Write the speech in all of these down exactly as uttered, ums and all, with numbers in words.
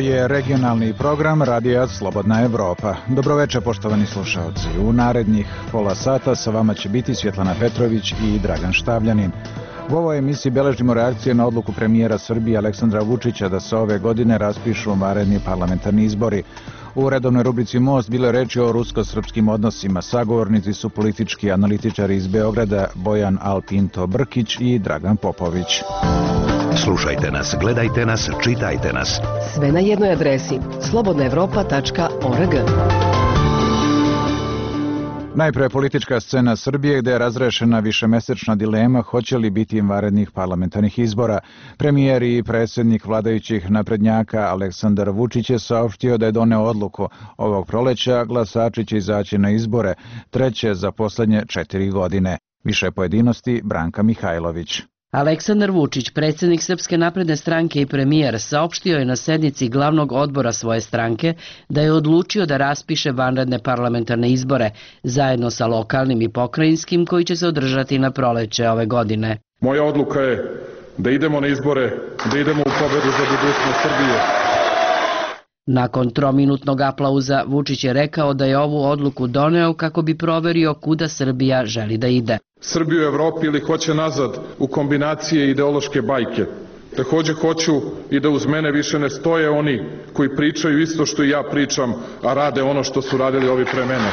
je regionalni program Radija Slobodna Evropa. Dobroveče, poštovani slušalci. U narednih pola sata sa vama će biti Svjetlana Petrović i Dragan Štavljanin. U ovoj emisiji beležimo reakcije na odluku premijera Srbije Aleksandra Vučića da se ove godine raspišu vanredni parlamentarni izbori. U redovnoj rubrici Most bilo je reči o rusko-srpskim odnosima. Sagovornici su politički analitičari iz Beograda Bojan Alpinto Brkić i Dragan Popović. Slušajte nas, gledajte nas, čitajte nas. Sve na jednoj adresi slobodna evropa tačka org. Najpre politička scena Srbije gde je razrešena višemesečna dilema hoće li biti vanrednih parlamentarnih izbora. Premijer i predsjednik vladajućih naprednjaka Aleksandar Vučić je saopštio da je doneo odluku. Ovog proleća glasači će izaći na izbore, treće za poslednje četiri godine. Više pojedinosti Branka Mihajlović. Aleksandar Vučić, predsjednik Srpske napredne stranke i premijer, saopštio je na sednici glavnog odbora svoje stranke da je odlučio da raspiše vanredne parlamentarne izbore zajedno sa lokalnim i pokrajinskim koji će se održati na proleće ove godine. Moja odluka je da idemo na izbore, da idemo u pobedu za budućnost Srbije. Nakon trominutnog aplauza Vučić je rekao da je ovu odluku doneo kako bi proverio kuda Srbija želi da ide. Srbiju u Evropi ili hoće nazad u kombinacije ideološke bajke. Takođe hoću i da uz mene više ne stoje oni koji pričaju isto što i ja pričam, a rade ono što su radili ovi pre mene.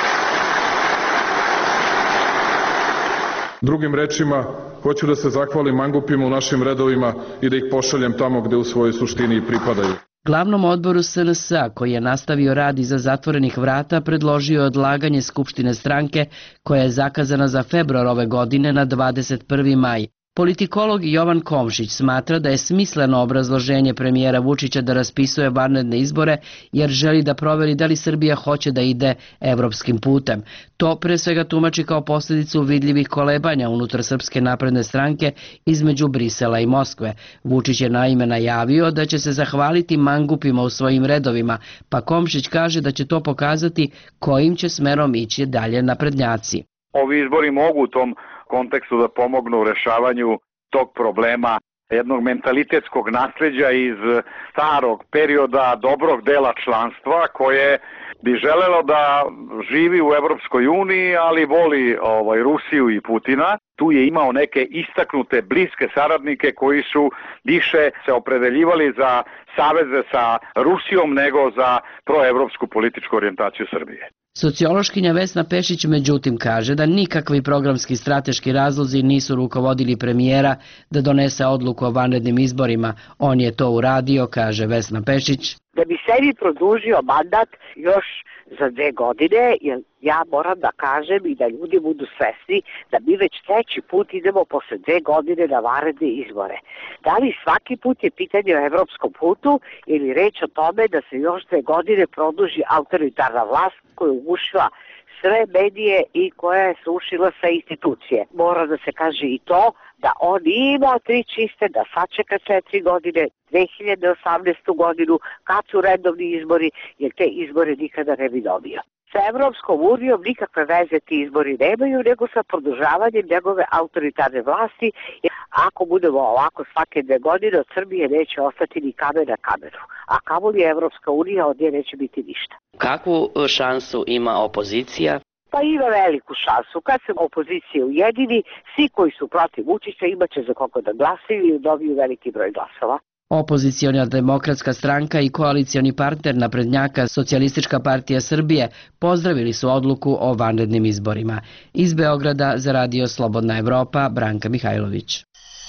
Drugim rečima, hoću da se zahvalim mangupima u našim redovima i da ih pošaljem tamo gde u svojoj suštini i pripadaju. Glavnom odboru S N S-a, koji je nastavio rad iza zatvorenih vrata, predložio je odlaganje Skupštine stranke koja je zakazana za februar ove godine na dvadeset prvi maj. Politikolog Jovan Komšić smatra da je smisleno obrazloženje premijera Vučića da raspisuje vanredne izbore jer želi da proveri da li Srbija hoće da ide evropskim putem. To pre svega tumači kao posljedicu vidljivih kolebanja unutar Srpske napredne stranke između Brisela i Moskve. Vučić je naime najavio da će se zahvaliti mangupima u svojim redovima, pa Komšić kaže da će to pokazati kojim će smerom ići dalje naprednjaci. Ovi izbori mogu u tom kontekstu da pomognu u rešavanju tog problema jednog mentalitetskog nasleđa iz starog perioda dobrog dela članstva koje bi želelo da živi u Evropskoj uniji, ali voli ovaj, Rusiju i Putina. Tu je imao neke istaknute bliske saradnike koji su više se opredeljivali za saveze sa Rusijom nego za proevropsku političku orijentaciju Srbije. Sociološkinja Vesna Pešić međutim kaže da nikakvi programski strateški razlozi nisu rukovodili premijera da donese odluku o vanrednim izborima. On je to uradio, kaže Vesna Pešić. Da bi sebi produžio mandat još za dve godine, jer ja moram da kažem i da ljudi budu svesni da mi već treći put idemo posle dve godine na vanredne izbore. Da li svaki put je pitanje o evropskom putu ili reč o tome da se još dve godine produži autoritarna vlast koja je ugušila sve medije i koja je srušila sve institucije. Mora da se kaže i to da on nije imao tri čiste, da sačeka četiri godine, dve hiljade osamnaestu godinu, kad su redovni izbori, jer te izbore nikada ne bi dobio. Sa Evropskom unijom nikakve veze ti izbori nemaju, nego sa produžavanjem njegove autoritarne vlasti. Ako budemo ovako svake dve godine, od Srbije neće ostati ni kamen na kamenu. A kamoli je Evropska unija, od nje neće biti ništa. Kakvu šansu ima opozicija? Pa ima veliku šansu. Kad se opozicija ujedini, svi koji su protiv Vučića imaće za koga da glasaju i dobiju veliki broj glasova. Opoziciona demokratska stranka i koalicioni partner naprednjaka Socijalistička partija Srbije pozdravili su odluku o vanrednim izborima. Iz Beograda za Radio Slobodna Evropa, Branka Mihajlović.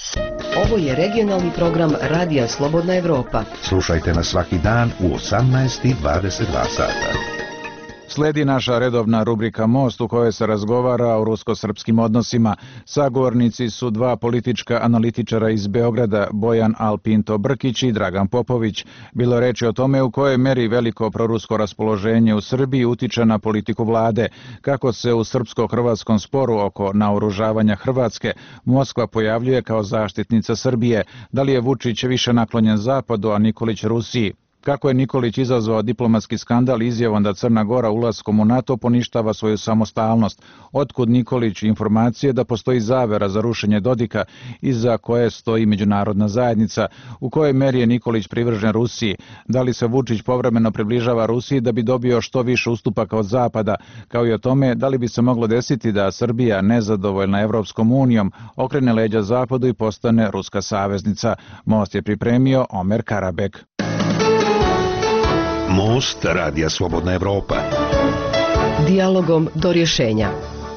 Ovo je regionalni program Radija Slobodna Evropa. Slušajte nas svaki dan u osamnaest i dvadeset dva sata. Sledi naša redovna rubrika Most u kojoj se razgovara o rusko-srpskim odnosima. Sagovornici su dva politička analitičara iz Beograda, Bojan Alpinto Brkić i Dragan Popović. Bilo reči o tome u kojoj meri veliko prorusko raspoloženje u Srbiji utiče na politiku vlade, kako se u srpsko-hrvatskom sporu oko naoružavanja Hrvatske Moskva pojavljuje kao zaštitnica Srbije, da li je Vučić više naklonjen Zapadu, a Nikolić Rusiji. Kako je Nikolić izazvao diplomatski skandal izjavom da Crna Gora ulaskom u NATO poništava svoju samostalnost, otkud Nikolić informacije da postoji zavera za rušenje Dodika iza koje stoji međunarodna zajednica, u kojoj meri je Nikolić privržen Rusiji, da li se Vučić povremeno približava Rusiji da bi dobio što više ustupaka od Zapada, kao i o tome da li bi se moglo desiti da Srbija, nezadovoljna Evropskom unijom, okrene leđa Zapadu i postane ruska saveznica. Most je pripremio Omer Karabek. Most Radija Slobodna Evropa. Dijalogom do rješenja.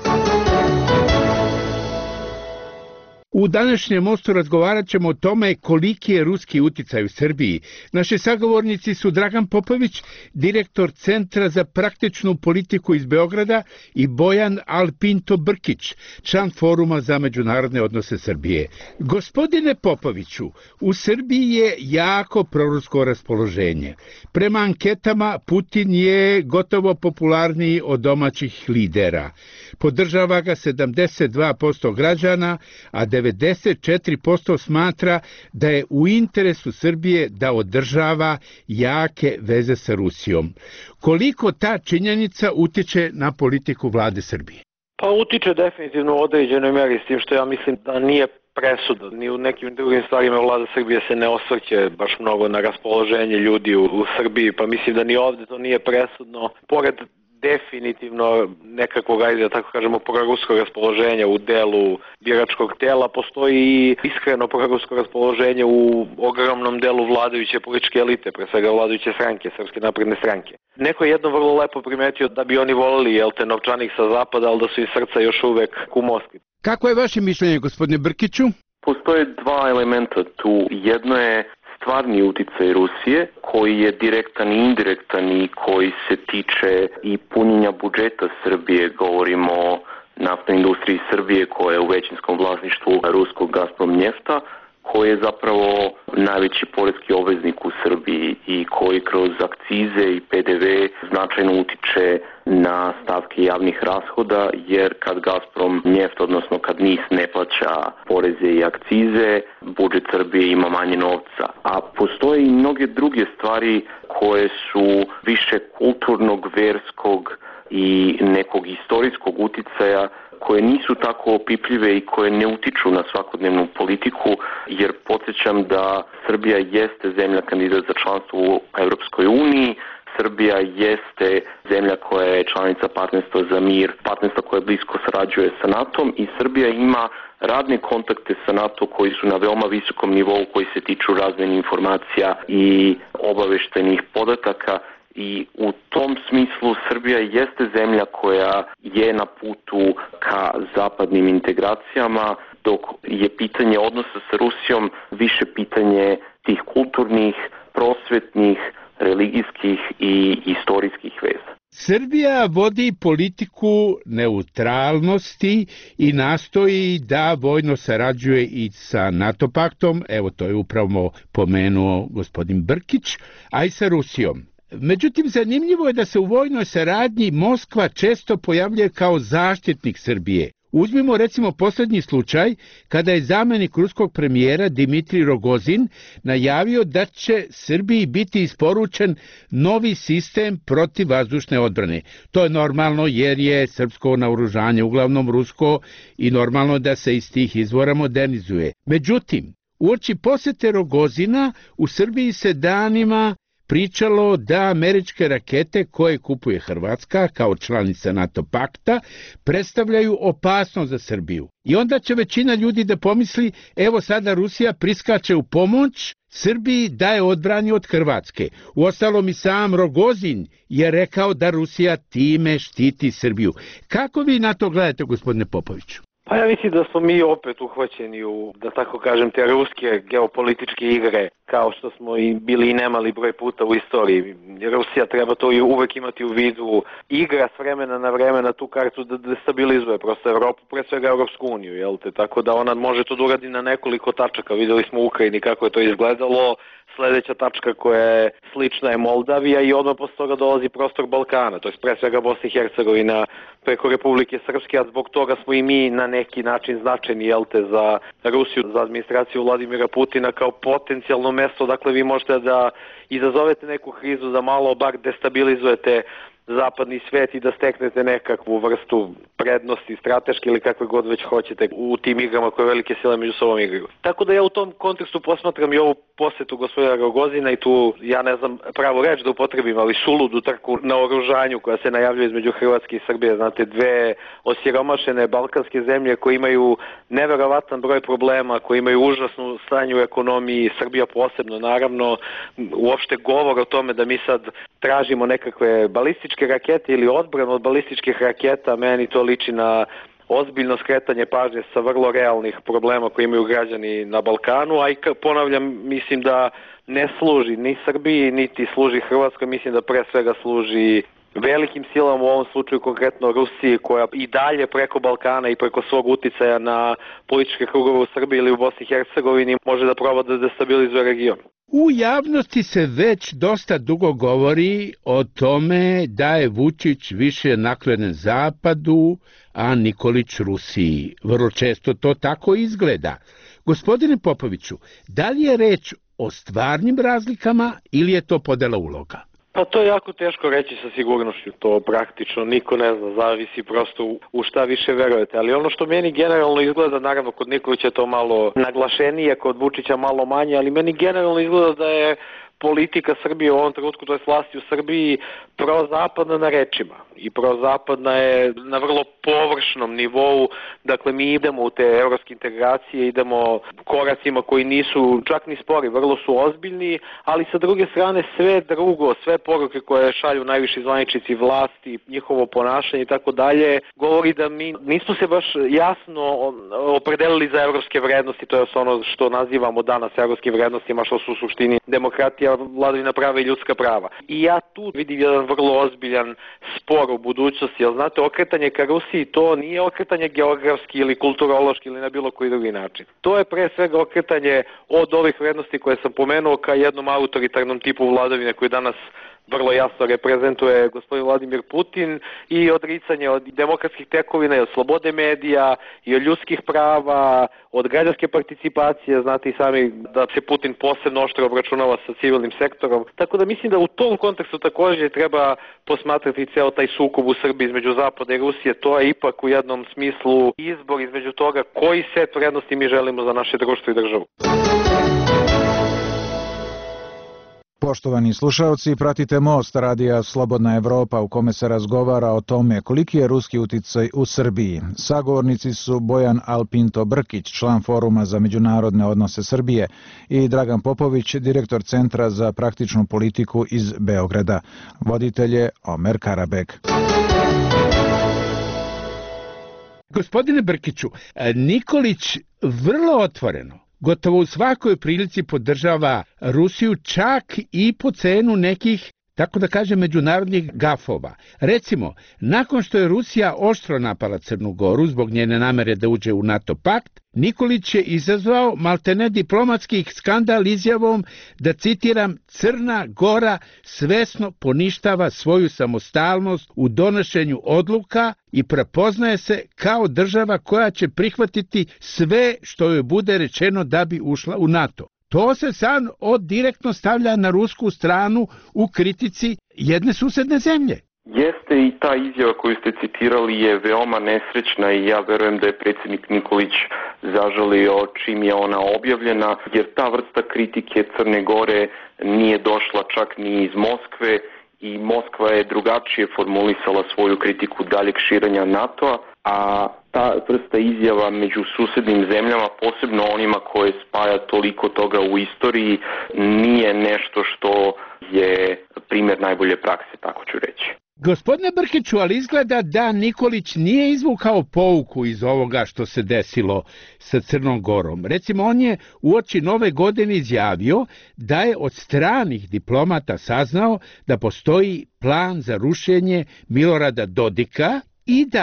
U današnjem mostu razgovarat ćemo o tome koliki je ruski uticaj u Srbiji. Naši sagovornici su Dragan Popović, direktor Centra za praktičnu politiku iz Beograda, i Bojan Alpinto Brkić, član Foruma za međunarodne odnose Srbije. Gospodine Popoviću, u Srbiji je jako prorusko raspoloženje. Prema anketama Putin je gotovo popularniji od domaćih lidera. Podržava ga sedamdeset dva posto građana, a devedeset četiri posto smatra da je u interesu Srbije da održava jake veze sa Rusijom. Koliko ta činjenica utiče na politiku vlade Srbije? Pa utiče definitivno u određenoj meri, s tim što ja mislim da nije presuda. Ni u nekim drugim stvarima vlada Srbije se ne osvrće baš mnogo na raspoloženje ljudi u, u Srbiji, pa mislim da ni ovde to nije presudno. Pored definitivno nekakvog, ajde da tako kažemo, proruskog raspoloženja u delu biračkog tela, postoji i iskreno prorusko raspoloženje u ogromnom delu vladajuće političke elite, pre svega vladajuće stranke, Srpske napredne stranke. Neko je jedno vrlo lepo primetio da bi oni volili, jel te, novčanik sa zapada, ali da su iz srca još uvek u Moskvi. Kako je vaše mišljenje, gospodine Brkiću? Postoje dva elementa tu. Jedno je stvarni uticaj Rusije, koji je direktan i indirektan i koji se tiče i punjenja budžeta Srbije. Govorimo o naftnoj industriji Srbije koja je u većinskom vlasništvu ruskog Gazprom Njefta, koji je zapravo najveći poreski obveznik u Srbiji i koji kroz akcize i P D V značajno utiče na stavke javnih rashoda, jer kad Gazprom Njeft, odnosno kad N I S ne plaća poreze i akcize, budžet Srbije ima manje novca. A postoje i mnoge druge stvari koje su više kulturnog, verskog i nekog istorijskog uticaja, koje nisu tako opipljive i koje ne utiču na svakodnevnu politiku, jer podsjećam da Srbija jeste zemlja kandidat za članstvo u Evropskoj uniji, Srbija jeste zemlja koja je članica partnerstva za mir, partnerstva koja blisko sarađuje sa NATO-om, i Srbija ima radne kontakte sa NATO koji su na veoma visokom nivou, koji se tiču razmjene informacija i obaveštajnih podataka. I u tom smislu Srbija jeste zemlja koja je na putu ka zapadnim integracijama, dok je pitanje odnosa sa Rusijom više pitanje tih kulturnih, prosvetnih, religijskih i istorijskih veza. Srbija vodi politiku neutralnosti i nastoji da vojno sarađuje i sa NATO paktom, evo to je upravo pomenuo gospodin Brkić, a i sa Rusijom. Međutim, zanimljivo je da se u vojnoj saradnji Moskva često pojavljuje kao zaštitnik Srbije. Uzmimo recimo posljednji slučaj kada je zamjenik ruskog premijera Dimitrij Rogozin najavio da će Srbiji biti isporučen novi sistem protivvazdušne odbrane. To je normalno jer je srpsko naoružanje uglavnom rusko i normalno da se iz tih izvora modernizuje. Međutim, uoči posjete Rogozina u Srbiji se danima pričalo da američke rakete koje kupuje Hrvatska kao članica NATO pakta predstavljaju opasnost za Srbiju. I onda će većina ljudi da pomisli, evo sada Rusija priskače u pomoć Srbiji da je odbrani od Hrvatske. Uostalom i sam Rogozin je rekao da Rusija time štiti Srbiju. Kako vi na to gledate, gospodine Popoviću? Pa ja mislim da smo mi opet uhvaćeni u, da tako kažem, te ruske geopolitičke igre, kao što smo i bili i nemali broj puta u istoriji. Rusija treba to i uvek imati u vidu, igra s vremena na vreme na tu kartu da destabilizuje prosto Evropu, pre svega Evropsku uniju, jel te? Tako da ona može to da uradi na nekoliko tačaka. Videli smo u Ukrajini kako je to izgledalo. Sledeća tačka koja je slična je Moldavija i odmah posle toga dolazi prostor Balkana, to je pre svega Bosna i Hercegovina, preko Republike Srpske, a zbog toga smo i mi na neki način značajni, jel te, za Rusiju, za administraciju Vladimira Putina kao potencijalno mesto, dakle vi možete da izazovete neku krizu, da malo bar destabilizujete zapadni svet i da steknete nekakvu vrstu prednosti, strateške ili kakve god već hoćete u tim igrama koje velike sile među sobom igraju. Tako da ja u tom kontekstu posmatram i ovu posetu gospodina Rogozina i tu, ja ne znam pravo reč da upotrebim, ali suludu trku na oružanju koja se najavljuje između Hrvatske i Srbije. Znate, dve osiromašene balkanske zemlje koje imaju neverovatan broj problema, koje imaju užasnu stanje u ekonomiji, Srbija posebno, naravno, uopšte govor o tome da mi sad tražimo nekakve balističke rakete ili odbranu od balističkih raketa, meni to liči na ozbiljno skretanje pažnje sa vrlo realnih problema koje imaju građani na Balkanu, a i ponavljam, mislim da ne služi ni Srbiji, niti služi Hrvatskoj, mislim da pre svega služi velikim silama, u ovom slučaju konkretno Rusiji, koja i dalje preko Balkana i preko svog uticaja na političke krugove u Srbiji ili u Bosni i Hercegovini može da proba da destabilizuje region. U javnosti se već dosta dugo govori o tome da je Vučić više naklonjen Zapadu, a Nikolić Rusiji. Vrlo često to tako izgleda. Gospodine Popoviću, da li je reč o stvarnim razlikama ili je to podela uloga? Pa to je jako teško reći sa sigurnošću, to praktično niko ne zna, zavisi prosto u, u šta više verujete, ali ono što meni generalno izgleda, naravno kod Nikolića to malo naglašenije, kod Vučića malo manje, ali meni generalno izgleda da je politika Srbije u ovom trenutku, to je vlasti u Srbiji, prozapadna na rečima i prozapadna je na vrlo površnom nivou, dakle mi idemo u te evropske integracije, idemo koracima koji nisu čak ni spori, vrlo su ozbiljni, ali sa druge strane sve drugo, sve poruke koje šalju najviši zvaničnici vlasti, njihovo ponašanje i tako dalje, govori da mi nismo se baš jasno opredelili za evropske vrednosti, to je ono što nazivamo danas evropskim vrednostima, što su u suštini demokratija, vladavina prava i ljudska prava. I ja tu vidim jedan vrlo ozbiljan spor u budućnosti, jer znate, okretanje ka Rusiji to nije okretanje geografski ili kulturološki ili na bilo koji drugi način. To je pre svega okretanje od ovih vrednosti koje sam pomenuo ka jednom autoritarnom tipu vladavine koji danas vrlo jasno reprezentuje gospodin Vladimir Putin i odricanje od demokratskih tekovina i od slobode medija i od ljudskih prava, od građanske participacije, znate i sami da se Putin posebno oštro obračunava sa civilnim sektorom. Tako da mislim da u tom kontekstu također treba posmatrati ceo taj sukob u Srbiji između Zapada i Rusije. To je ipak u jednom smislu izbor između toga koji set vrednosti mi želimo za naše društvo i državu. Poštovani slušalci, pratite Most radija Slobodna Evropa u kome se razgovara o tome koliki je ruski uticaj u Srbiji. Sagovornici su Bojan Alpinto Brkić, član Foruma za međunarodne odnose Srbije, i Dragan Popović, direktor Centra za praktičnu politiku iz Beograda. Voditelj je Omer Karabek. Gospodine Brkiću, Nikolić vrlo otvoreno, gotovo u svakoj prilici podržava Rusiju, čak i po cenu nekih, tako da kažem, međunarodnih gafova. Recimo, nakon što je Rusija oštro napala Crnu Goru zbog njene namere da uđe u NATO pakt, Nikolić je izazvao maltene diplomatski skandal izjavom da, citiram, Crna Gora svesno poništava svoju samostalnost u donošenju odluka i prepoznaje se kao država koja će prihvatiti sve što joj bude rečeno da bi ušla u NATO. To se sad od direktno stavlja na rusku stranu u kritici jedne susedne zemlje. Jeste, i ta izjava koju ste citirali je veoma nesrećna i ja verujem da je predsjednik Nikolić zažalio čim je ona objavljena, jer ta vrsta kritike Crne Gore nije došla čak ni iz Moskve i Moskva je drugačije formulisala svoju kritiku daljeg širenja NATO-a, a ta vrsta izjava među susednim zemljama, posebno onima koje spaja toliko toga u istoriji, nije nešto što je primjer najbolje prakse, tako ću reći. Gospodine Brkiću, ali izgleda da Nikolić nije izvukao pouku iz ovoga što se desilo sa Crnom Gorom. Recimo, on je uoči Nove godine izjavio da je od stranih diplomata saznao da postoji plan za rušenje Milorada Dodika i da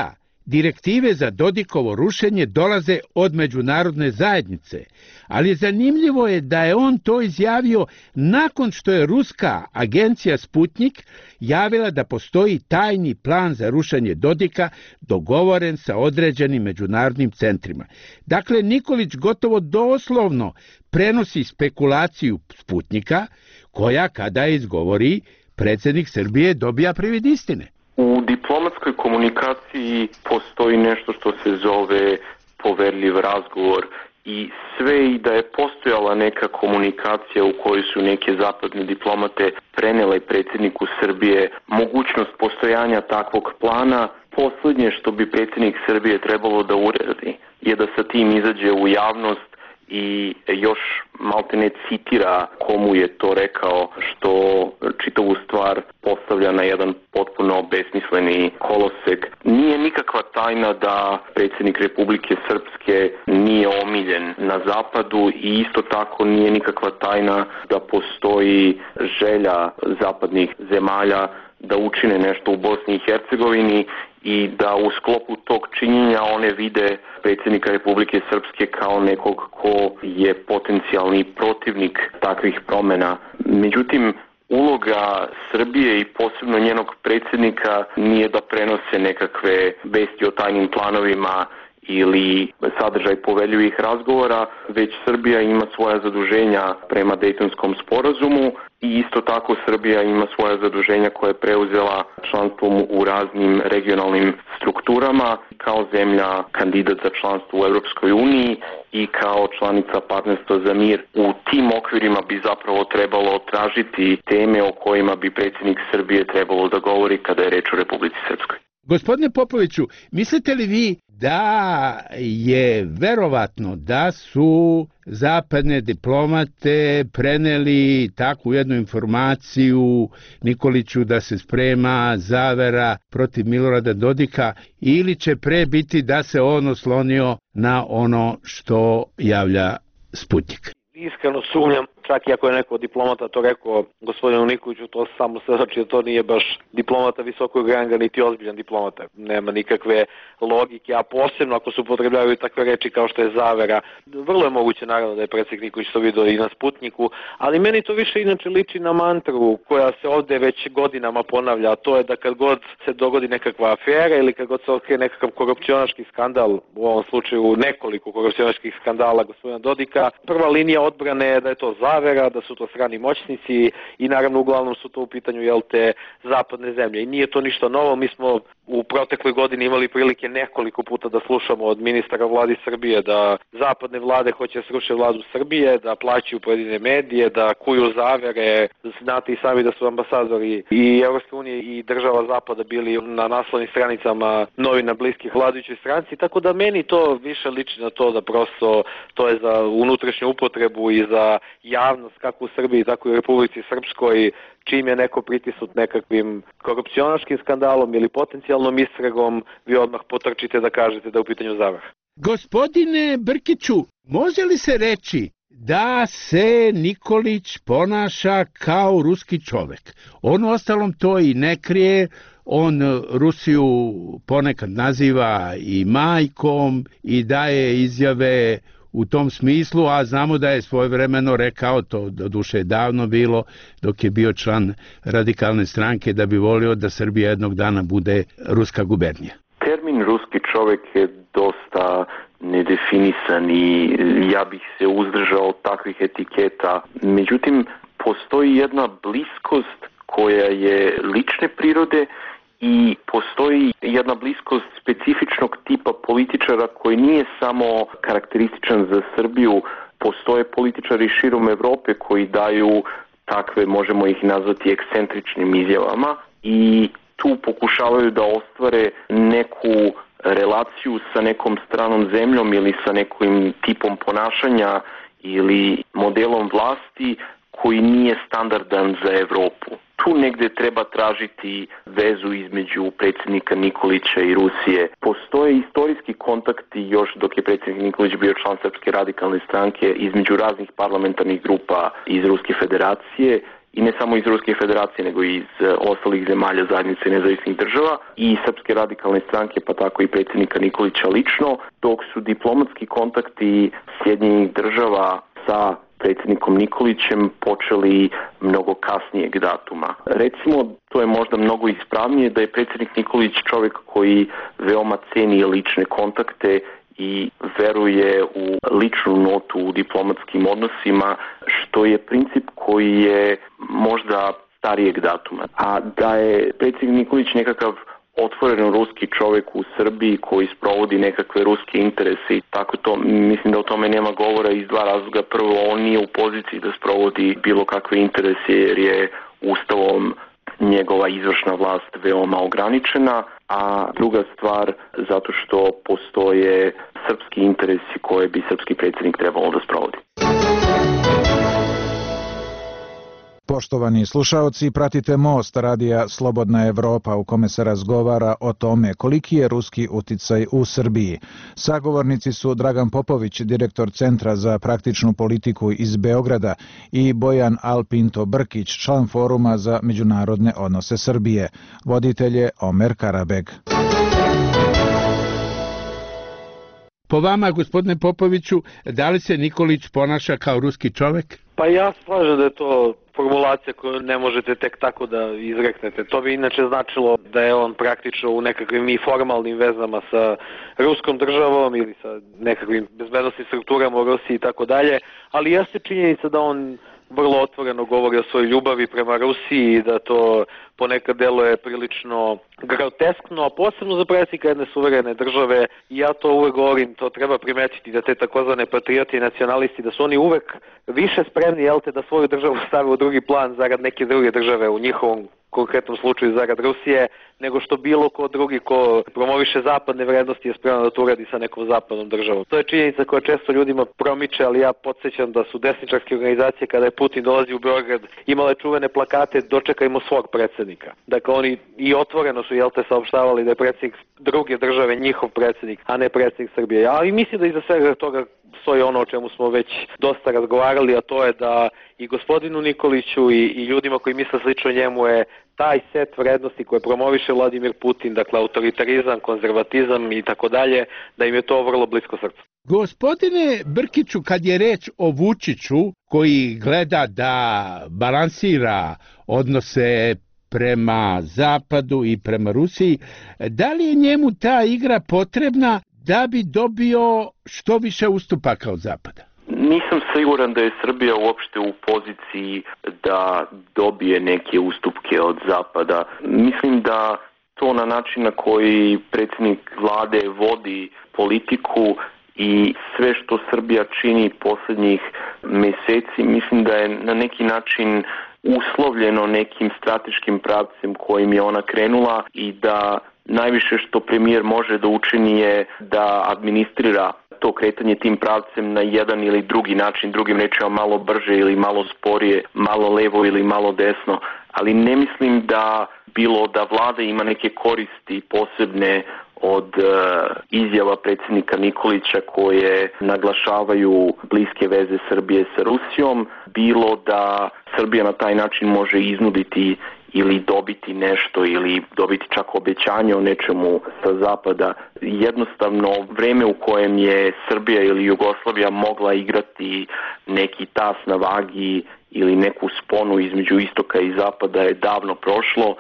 direktive za Dodikovo rušenje dolaze od međunarodne zajednice, ali zanimljivo je da je on to izjavio nakon što je ruska agencija Sputnik javila da postoji tajni plan za rušenje Dodika dogovoren sa određenim međunarodnim centrima. Dakle, Nikolić gotovo doslovno prenosi spekulaciju Sputnika, koja kada je izgovori, predsjednik Srbije dobija privid istine. U diplomatskoj komunikaciji postoji nešto što se zove poverljiv razgovor i sve i da je postojala neka komunikacija u kojoj su neke zapadne diplomate prenele predsjedniku Srbije mogućnost postojanja takvog plana, posljednje što bi predsjednik Srbije trebalo da uradi je da sa tim izađe u javnost i još malte ne citira komu je to rekao, što čitavu stvar postavlja na jedan potpuno besmisleni kolosek. Nije nikakva tajna da predsjednik Republike Srpske nije omiljen na zapadu i isto tako nije nikakva tajna da postoji želja zapadnih zemalja da učine nešto u Bosni i Hercegovini i da u sklopu tog činjenja one vide predsjednika Republike Srpske kao nekog ko je potencijalni protivnik takvih promjena. Međutim, uloga Srbije i posebno njenog predsjednika nije da prenose nekakve vesti o tajnim planovima ili sadržaj poveljivih razgovora, već Srbija ima svoja zaduženja prema Dejtonskom sporazumu i isto tako Srbija ima svoja zaduženja koje je preuzela članstvom u raznim regionalnim strukturama kao zemlja kandidat za članstvo u Europskoj uniji i kao članica partnerstva za mir. U tim okvirima bi zapravo trebalo tražiti teme o kojima bi predsjednik Srbije trebalo da govori kada je reč o Republici Srpskoj. Gospodine Popoviću, mislite li vi da je verovatno da su zapadne diplomate preneli takvu jednu informaciju Nikoliću da se sprema zavera protiv Milorada Dodika, ili će pre biti da se on oslonio na ono što javlja Sputnik? Iskreno sumnjam, čak i ako je neko diplomata to rekao gospodinu Nikoliću, to samo se znači da to nije baš diplomata visokog ranga, niti ozbiljan diplomata. Nema nikakve logike, a posebno ako se upotrebljavaju takve reči kao što je zavera. Vrlo je moguće naravno da je predsjednik Nikolić to vidio i na Sputniku, ali meni to više inače liči na mantru koja se ovdje već godinama ponavlja, a to je da kad god se dogodi nekakva afera ili kad god se otkrije nekakav korupcionaški skandal, u ovom slučaju nekoliko korupcionaških skandala gospodina Dodika, prva linija odbrane je da je to zavera, da su to strani moćnici i naravno uglavnom su to u pitanju jel te zapadne zemlje. I nije to ništa novo, mi smo u protekloj godini imali prilike nekoliko puta da slušamo od ministara vladi Srbije da zapadne vlade hoće sruše vladu Srbije, da plaćaju pojedine medije, da kuju zavere. Znate i sami da su ambasadori i Evropske unije i država zapada bili na naslovnim stranicama novina bliskih vladajućoj stranci, tako da meni to više liči na to da prosto to je za unutrašnju upotrebu i za javnost kako u Srbiji, tako i u Republici Srpskoj, čim je neko pritisnut nekakvim korupcionaškim skandalom ili potencijalnom istragom, vi odmah potrčite da kažete da je u pitanju zavara. Gospodine Brkiću, može li se reći da se Nikolić ponaša kao ruski čovek? On ostalom to i ne krije, on Rusiju ponekad naziva i majkom i daje izjave u tom smislu, a znamo da je svojevremeno rekao, to doduše davno bilo, dok je bio član radikalne stranke, da bi volio da Srbija jednog dana bude ruska gubernija. Termin ruski čovjek je dosta nedefinisan i ja bih se uzdržao od takvih etiketa. Međutim, postoji jedna bliskost koja je lične prirode i postoji jedna bliskost specifičnog tipa političara koji nije samo karakterističan za Srbiju. Postoje političari širom Evrope koji daju takve, možemo ih nazvati, ekscentričnim izjavama i tu pokušavaju da ostvare neku relaciju sa nekom stranom zemljom ili sa nekim tipom ponašanja ili modelom vlasti koji nije standardan za Evropu. Tu negde treba tražiti vezu između predsjednika Nikolića i Rusije. Postoje istorijski kontakti još dok je predsjednik Nikolić bio član Srpske radikalne stranke između raznih parlamentarnih grupa iz Ruske federacije i ne samo iz Ruske federacije, nego i iz ostalih zemalja zajednice nezavisnih država i Srpske radikalne stranke, pa tako i predsjednika Nikolića lično, dok su diplomatski kontakti Sjedinjenih država sa predsjednikom Nikolićem počeli mnogo kasnijeg datuma. Recimo, to je možda mnogo ispravnije da je predsjednik Nikolić čovjek koji veoma ceni lične kontakte i veruje u ličnu notu u diplomatskim odnosima, što je princip koji je možda starijeg datuma. A da je predsjednik Nikolić nekakav otvoreno ruski čovjek u Srbiji koji sprovodi nekakve ruske interese i tako to, mislim da o tome nema govora iz dva razloga. Prvo, on nije u poziciji da sprovodi bilo kakve interese jer je ustavom njegova izvršna vlast veoma ograničena, a druga stvar zato što postoje srpski interesi koje bi srpski predsjednik trebalo da sprovodi. Poštovani slušaoci, pratite Most radija Slobodna Evropa u kome se razgovara o tome koliki je ruski uticaj u Srbiji. Sagovornici su Dragan Popović, direktor Centra za praktičnu politiku iz Beograda, i Bojan Alpinto Brkić, član Foruma za međunarodne odnose Srbije. Voditelj je Omer Karabeg. Po vama, gospodine Popoviću, da li se Nikolić ponaša kao ruski čovek? Pa ja slažem da je to formulacija koju ne možete tek tako da izreknete. To bi inače značilo da je on praktično u nekakvim i formalnim vezama sa ruskom državom ili sa nekakvim bezbednostnim strukturama u Rusiji i tako dalje, ali jeste činjenica da on vrlo otvoreno govori o svojoj ljubavi prema Rusiji i da to ponekad deluje prilično groteskno, a posebno za predsjednika jedne suverene države. I ja to uvek govorim, to treba primetiti da te takozvane patrioti i nacionalisti, da su oni uvek više spremni, jel te, da svoju državu stave u drugi plan zarad neke druge države, u njihovom konkretnom slučaju zarad Rusije, nego što bilo ko drugi ko promoviše zapadne vrednosti je spreman da to uradi sa nekom zapadnom državom. To je činjenica koja često ljudima promiče, ali ja podsjećam da su desničarske organizacije kada je Putin dolazi u Beograd imale čuvene plakate "Dočekajmo svog predsjednika". Dakle, oni i otvoreno su, jel te, saopštavali da je predsjednik druge države njihov predsjednik, a ne predsjednik Srbije. Ali mislim da iza svega toga stoji ono o čemu smo već dosta razgovarali, a to je da i gospodinu Nikoliću i, i ljudima koji misle slično njemu je taj set vrednosti koje promoviše Vladimir Putin, dakle autoritarizam, konzervatizam i tako dalje, da im je to vrlo blisko srcu. Gospodine Brkiću, kad je reč o Vučiću koji gleda da balansira odnose prema Zapadu i prema Rusiji, da li je njemu ta igra potrebna da bi dobio što više ustupaka od Zapada? Nisam siguran da je Srbija uopšte u poziciji da dobije neke ustupke od Zapada. Mislim da to na način na koji predsjednik vlade vodi politiku i sve što Srbija čini posljednjih meseci, mislim da je na neki način uslovljeno nekim strateškim pravcem kojim je ona krenula i da najviše što premijer može da učini je da administrira to kretanje tim pravcem na jedan ili drugi način, drugim rečima malo brže ili malo sporije, malo levo ili malo desno, ali ne mislim da bilo da vlada ima neke koristi posebne od uh, izjava predsjednika Nikolića koje naglašavaju bliske veze Srbije sa Rusijom, bilo da Srbija na taj način može iznuditi ili dobiti nešto ili dobiti čak obećanje o nečemu sa Zapada. Jednostavno, vreme u kojem je Srbija ili Jugoslavija mogla igrati neki tas na vagi ili neku sponu između istoka i zapada je davno prošlo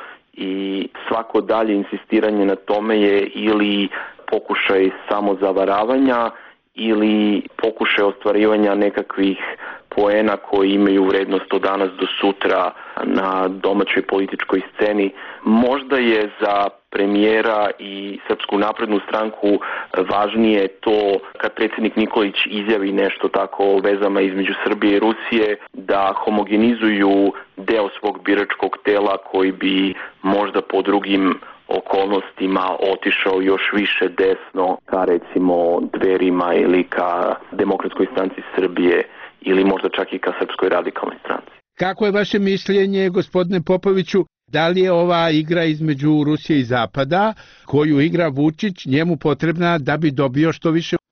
i svako dalje insistiranje na tome je ili pokušaj samozavaravanja ili pokušaj ostvarivanja nekakvih poena koji imaju vrednost od danas do sutra na domaćoj političkoj sceni. Možda je za premijera i Srpsku naprednu stranku važnije to kad predsjednik Nikolić izjavi nešto tako o vezama između Srbije i Rusije, da homogenizuju deo svog biračkog tela koji bi možda po drugim okolnostima otišao još više desno ka recimo Dverima ili ka Demokratskoj stranci Srbije ili možda čak i ka Srpskoj radikalnoj stranci. Kako je vaše mišljenje, gospodine Popoviću, da li je ova igra između Rusije i Zapada, koju igra Vučić, njemu potrebna da bi dobio što više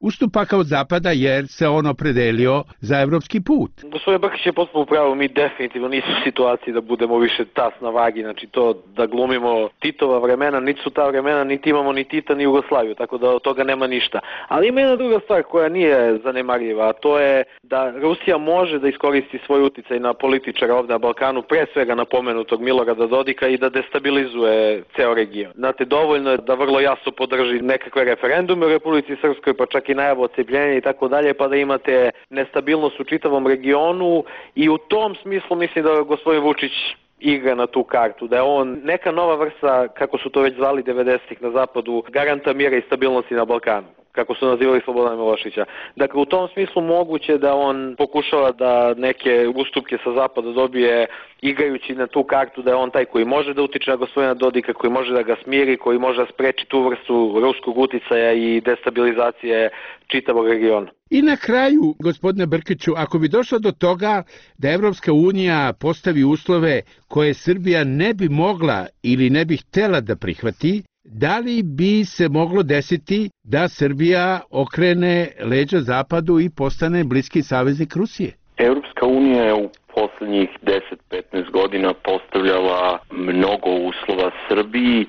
ustupaka od Zapada jer se on opredelio za evropski put. Gospodin Brkić je potpuno upravo, mi definitivno nismo u situaciji da budemo više tas na vagi, znači to da glumimo Titova vremena, niti su ta vremena, niti imamo ni Tita ni Jugoslaviju, tako da od toga nema ništa. Ali ima jedna druga stvar koja nije zanemarljiva, a to je da Rusija može da iskoristi svoj uticaj na političara ovde na Balkanu, pre svega na pomenutog Milorada Dodika i da destabilizuje ceo region. Znate, dovoljno je da vrlo jasno podrži nekakve referendume u Republici Srpskoj, pa čak i najavu odcepljenja i tako dalje, pa da imate nestabilnost u čitavom regionu i u tom smislu mislim da gospodin Vučić igra na tu kartu, da je on neka nova vrsta, kako su to već zvali devedesetih na zapadu, garanta mira i stabilnosti na Balkanu, kako su nazivali Slobodana Miloševića. Dakle, u tom smislu moguće da on pokušava da neke ustupke sa zapada dobije igrajući na tu kartu da je on taj koji može da utiče na gospodina Dodika, koji može da ga smiri, koji može da spreči tu vrstu ruskog uticaja i destabilizacije čitavog regiona. I na kraju, gospodine Brkiću, ako bi došlo do toga da Evropska unija postavi uslove koje Srbija ne bi mogla ili ne bi htela da prihvati, da li bi se moglo desiti da Srbija okrene leđa Zapadu i postane bliski saveznik Rusije? Evropska unija je u poslednjih deset do petnaest godina postavljala mnogo uslova Srbiji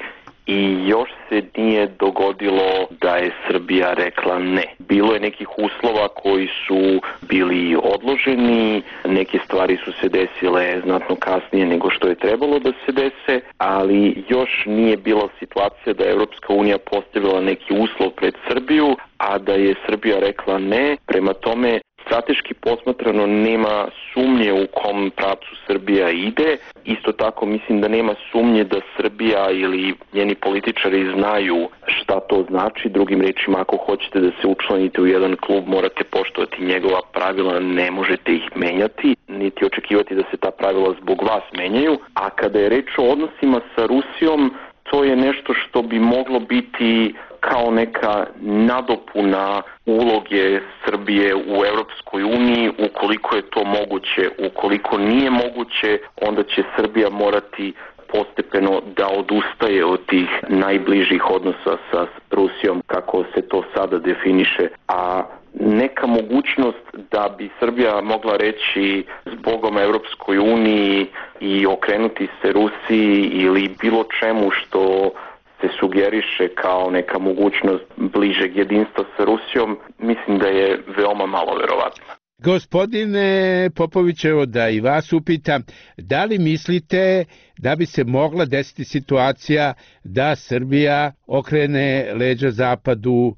i još se nije dogodilo da je Srbija rekla ne. Bilo je nekih uslova koji su bili odloženi, neke stvari su se desile znatno kasnije nego što je trebalo da se dese, ali još nije bila situacija da je Evropska unija postavila neki uslov pred Srbiju, a da je Srbija rekla ne. Prema tome, strateški posmatrano nema sumnje u kom pravcu Srbija ide. Isto tako mislim da nema sumnje da Srbija ili njeni političari znaju šta to znači. Drugim rečima, ako hoćete da se učlanite u jedan klub, morate poštovati njegova pravila, ne možete ih menjati, niti očekivati da se ta pravila zbog vas menjaju. A kada je reč o odnosima sa Rusijom, to je nešto što bi moglo biti kao neka nadopuna uloge Srbije u Evropskoj uniji, ukoliko je to moguće. Ukoliko nije moguće, onda će Srbija morati postepeno da odustaje od tih najbližih odnosa sa Rusijom, kako se to sada definiše. A neka mogućnost da bi Srbija mogla reći zbogom Evropskoj uniji i okrenuti se Rusiji ili bilo čemu što se sugeriše kao neka mogućnost bližeg jedinstva sa Rusijom, mislim da je veoma malo verovatno. Gospodine Popović, evo da i vas upitam, da li mislite da bi se mogla desiti situacija da Srbija okrene leđa Zapadu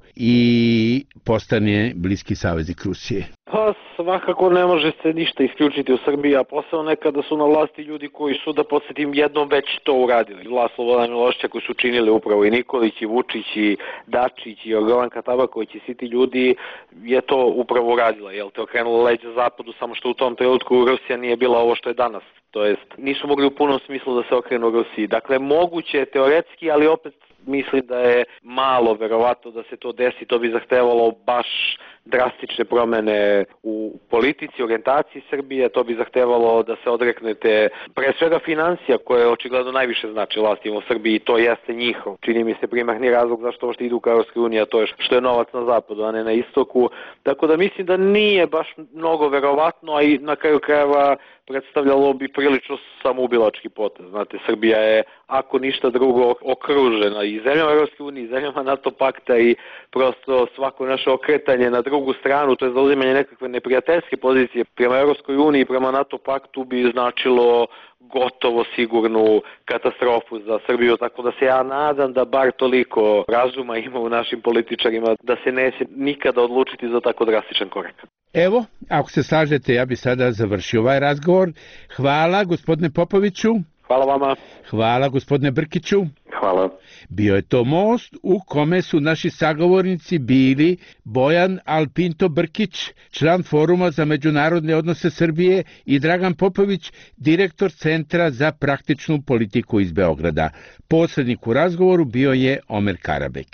i postane bliski saveznik Rusije? Pa svakako ne može se ništa isključiti u Srbiji, a posebno nekada su na vlasti ljudi koji su, da podsjetim, jednom već to uradili. Vlast Slobodana Miloševića koji su činili upravo i Nikolić, i Vučić, i Dačić, i Jorgovanka Tabaković i svi ti ljudi je to upravo uradila. Jel te okrenula leđa Zapadu, samo što u tom trenutku Rusija nije bila ovo što je danas. To jest, nisu mogli u punom smislu da se okrenu Rusiji. Dakle, moguće je teoretski, ali opet mislim da je malo verovatno da se to desi. To bi zahtevalo baš drastične promene u politici, orijentaciji Srbije, to bi zahtevalo da se odreknete pre svega financija koje očigledno najviše znači vlastima u Srbiji i to jeste njihov. Čini mi se primarni razlog zašto što idu ka Evropskoj uniji, a to je što je novac na zapadu, a ne na istoku. Tako da mislim da nije baš mnogo verovatno, a i na kraju krajeva predstavljalo bi prilično samoubilački potez. Znate, Srbija je, ako ništa drugo, okružena i zemljama Evropske unije, i zemljama NATO pakta i prosto svako naše okretanje na drugu stranu, to je zauzimanje nekakve neprijateljske pozicije prema Evropskoj uniji i prema NATO paktu bi značilo gotovo sigurnu katastrofu za Srbiju, tako da se ja nadam da bar toliko razuma ima u našim političarima da se neće nikada odlučiti za tako drastičan korak. Evo, ako se slažete, ja bi sada završio ovaj razgovor. Hvala, gospodine Popoviću. Hvala vama. Hvala, gospodine Brkiću. Hvala. Bio je to most u kome su naši sagovornici bili Bojan Alpinto Brkić, član Foruma za međunarodne odnose Srbije, i Dragan Popović, direktor Centra za praktičnu politiku iz Beograda. Posrednik u razgovoru bio je Omer Karabek.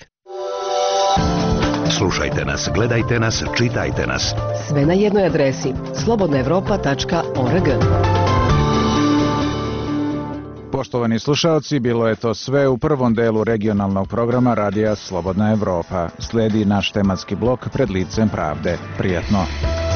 Slušajte nas, gledajte nas, čitajte nas. Sve na jednoj adresi slobodna evropa tačka org. Poštovani slušalci, bilo je to sve u prvom delu regionalnog programa Radija Slobodna Evropa. Sledi naš tematski blok Pred licem pravde. Prijatno!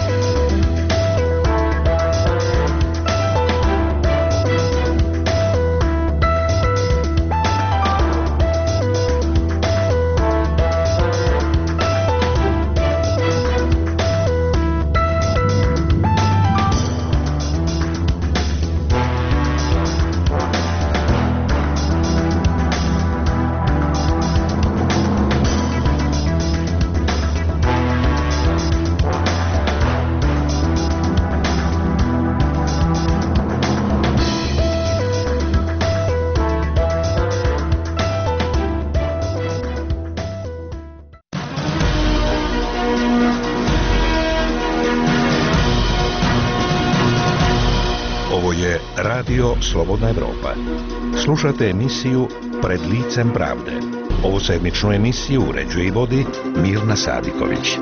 Radio Slobodna Evropa. Slušate emisiju Pred licem pravde. Ovu sedmičnu emisiju uređuje i vodi Mirna Sadiković.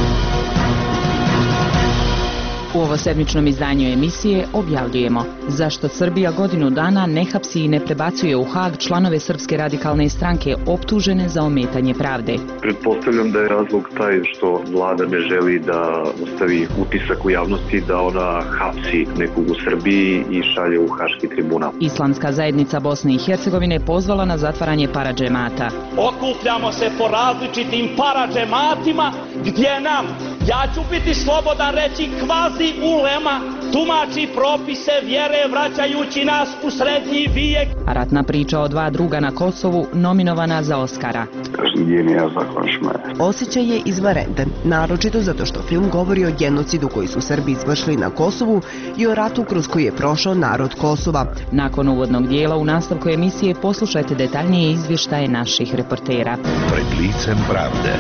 U ovosedmičnom izdanju emisije objavljujemo zašto Srbija godinu dana ne hapsi i ne prebacuje u Hag članove Srpske radikalne stranke optužene za ometanje pravde. Pretpostavljam da je razlog taj što vlada ne želi da ostavi utisak u javnosti da ona hapsi nekog u Srbiji i šalje u Haški tribunal. Islamska zajednica Bosne i Hercegovine pozvala na zatvaranje paradžemata. Okupljamo se po različitim paradžematima gdje nam, ja ću biti slobodan reći, kvazi ulema tumači propise vjere vraćajući nas u srednji vijek. Ratna priča o dva druga na Kosovu nominovana za Oskara. Osjećaj je izvanredan, naročito zato što film govori o genocidu koji su Srbi izvršili na Kosovu i o ratu kroz koji je prošao narod Kosova. Nakon uvodnog dijela u nastavku emisije poslušajte detaljnije izvještaje naših reportera. Pred licem pravde.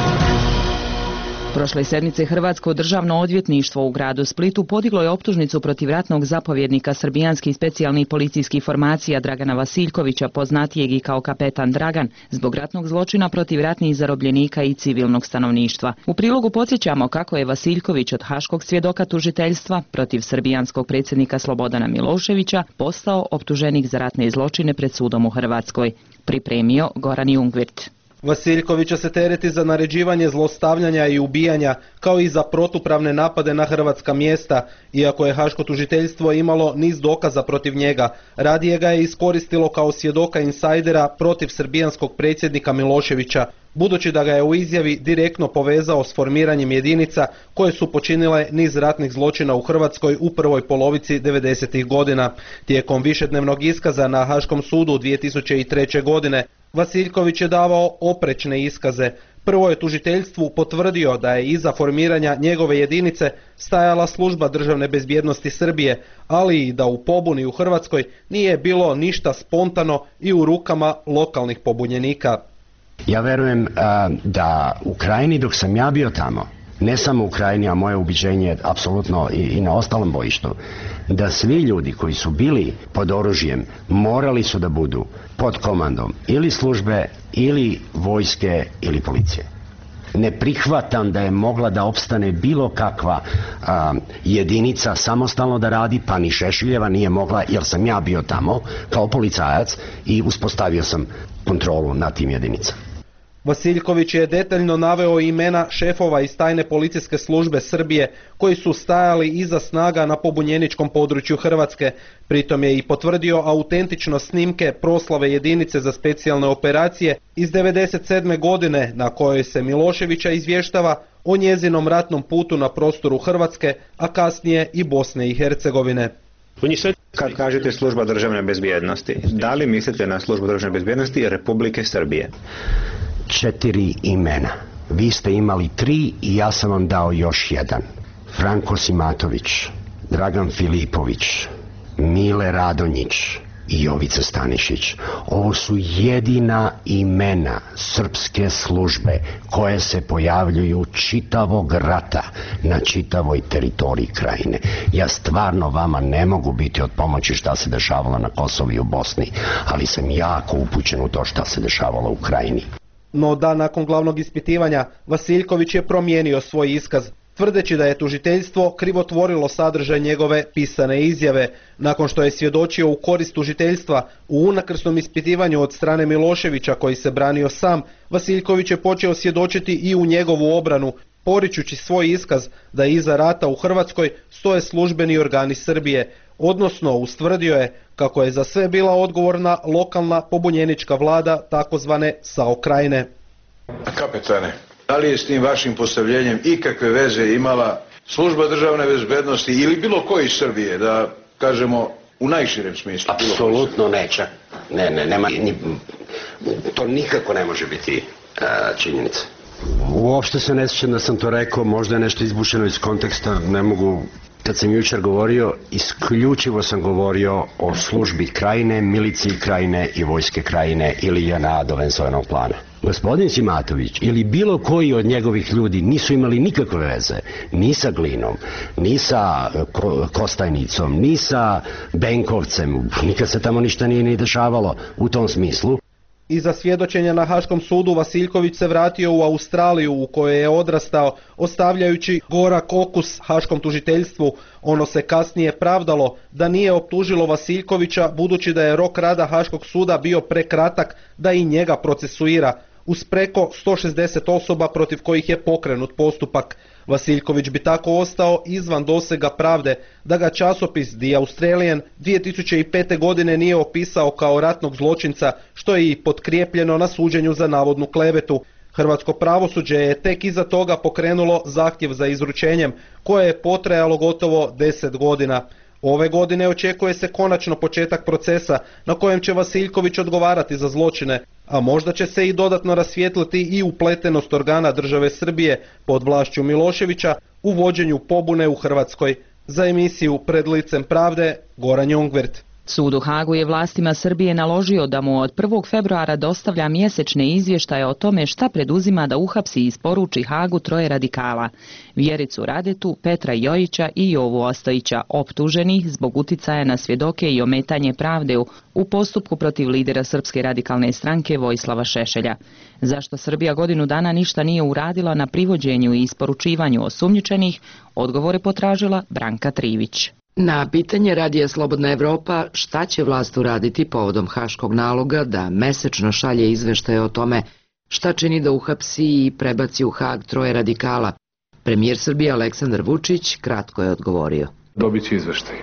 Prošle sedmice Hrvatsko državno odvjetništvo u gradu Splitu podiglo je optužnicu protiv ratnog zapovjednika srbijanskih specijalnih policijskih formacija Dragana Vasiljkovića, poznatijeg i kao kapetan Dragan, zbog ratnog zločina protiv ratnih zarobljenika i civilnog stanovništva. U prilogu podsjećamo kako je Vasiljković od haškog svjedoka tužiteljstva protiv srbijanskog predsjednika Slobodana Miloševića postao optuženik za ratne zločine pred sudom u Hrvatskoj. Pripremio Goran Jungvirt. Vasiljkovića se tereti za naređivanje zlostavljanja i ubijanja, kao i za protupravne napade na hrvatska mjesta, iako je haško tužiteljstvo imalo niz dokaza protiv njega. Radije ga je iskoristilo kao svjedoka insajdera protiv srbijanskog predsjednika Miloševića, budući da ga je u izjavi direktno povezao s formiranjem jedinica koje su počinile niz ratnih zločina u Hrvatskoj u prvoj polovici devedesetih godina. Tijekom višednevnog iskaza na Haškom sudu dvije tisuće treće. godine Vasiljković je davao oprečne iskaze. Prvo je tužiteljstvu potvrdio da je iza formiranja njegove jedinice stajala služba državne bezbjednosti Srbije, ali i da u pobuni u Hrvatskoj nije bilo ništa spontano i u rukama lokalnih pobunjenika. Ja verujem a, da u Krajini, dok sam ja bio tamo, ne samo u Krajini, a moje ubiđenje je apsolutno i, i na ostalom bojištu, da svi ljudi koji su bili pod oružjem morali su da budu pod komandom ili službe, ili vojske, ili policije. Ne prihvatam da je mogla da opstane bilo kakva a, jedinica samostalno da radi, pa ni Šešiljeva nije mogla, jer sam ja bio tamo kao policajac i uspostavio sam kontrolu nad tim jedinicama. Vasiljković je detaljno naveo imena šefova iz tajne policijske službe Srbije koji su stajali iza snaga na pobunjeničkom području Hrvatske. Pritom je i potvrdio autentičnost snimke proslave jedinice za specijalne operacije iz devedeset sedme. godine na kojoj se Miloševića izvještava o njezinom ratnom putu na prostoru Hrvatske, a kasnije i Bosne i Hercegovine. Kad kažete služba državne bezbjednosti, da li mislite na službu državne bezbjednosti Republike Srbije? Četiri imena. Vi ste imali tri i ja sam vam dao još jedan. Franko Simatović, Dragan Filipović, Mile Radonjić i Jovica Stanišić. Ovo su jedina imena srpske službe koje se pojavljuju čitavog rata na čitavoj teritoriji Krajine. Ja stvarno vama ne mogu biti od pomoći šta se dešavalo na Kosovu i u Bosni, ali sam jako upućen u to šta se dešavalo u Krajini. No da nakon glavnog ispitivanja Vasiljković je promijenio svoj iskaz. tvrdeći da je tužiteljstvo krivotvorilo sadržaj njegove pisane izjave. Nakon što je svjedočio u korist tužiteljstva u unakrsnom ispitivanju od strane Miloševića koji se branio sam, Vasiljković je počeo svjedočiti i u njegovu obranu, poričući svoj iskaz da iza rata u Hrvatskoj stoje službeni organi Srbije, odnosno ustvrdio je kako je za sve bila odgovorna lokalna pobunjenička vlada takozvane SAO Krajine. Kapetane, da li je s tim vašim postavljenjem ikakve veze imala služba državne bezbednosti ili bilo koji iz Srbije, da kažemo u najširem smislu? Apsolutno neće. Ne, ne, nema, ni, to nikako ne može biti uh, činjenica. Uopšte se ne sjećam da sam to rekao, možda je nešto izbušeno iz konteksta, ne mogu. Kad sam jučer govorio, isključivo sam govorio o službi Krajine, miliciji Krajine i vojske Krajine ili J N A do Vensovenog plana. Gospodin Simatović ili bilo koji od njegovih ljudi nisu imali nikakve veze ni sa Glinom, ni sa Kostajnicom, ni sa Benkovcem, nikad se tamo ništa nije ni dešavalo u tom smislu. Iza svjedočenja na Haškom sudu Vasiljković se vratio u Australiju u kojoj je odrastao, ostavljajući gorak okus haškom tužiteljstvu. Ono se kasnije pravdalo da nije optužilo Vasiljkovića budući da je rok rada Haškog suda bio prekratak da i njega procesuira, uz preko sto šezdeset osoba protiv kojih je pokrenut postupak. Vasiljković bi tako ostao izvan dosega pravde da ga časopis The Australian dvije tisuće pete. godine nije opisao kao ratnog zločinca, što je i potkrijepljeno na suđenju za navodnu klevetu. Hrvatsko pravosuđe je tek iza toga pokrenulo zahtjev za izručenjem, koje je potrajalo gotovo deset godina. Ove godine očekuje se konačno početak procesa na kojem će Vasiljković odgovarati za zločine, a možda će se i dodatno rasvijetliti i upletenost organa države Srbije pod vlašću Miloševića u vođenju pobune u Hrvatskoj. Za emisiju Pred licem pravde, Goran Jungwirth. Sud u Hagu je vlastima Srbije naložio da mu od prvog februara dostavlja mjesečne izvještaje o tome šta preduzima da uhapsi i isporuči Hagu troje radikala: Vjericu Radetu, Petra Jojića i Jovu Ostojića, optuženih zbog uticaja na svjedoke i ometanje pravde u postupku protiv lidera Srpske radikalne stranke Vojislava Šešelja. Zašto Srbija godinu dana ništa nije uradila na privođenju i isporučivanju osumnjičenih, odgovore potražila Branka Trivić. Na pitanje Radija Slobodna Evropa šta će vlast uraditi povodom haškog naloga da mesečno šalje izveštaje o tome šta čini da uhapsi i prebaci u Hag troje radikala, premijer Srbije Aleksandar Vučić kratko je odgovorio. Dobit će izveštaj.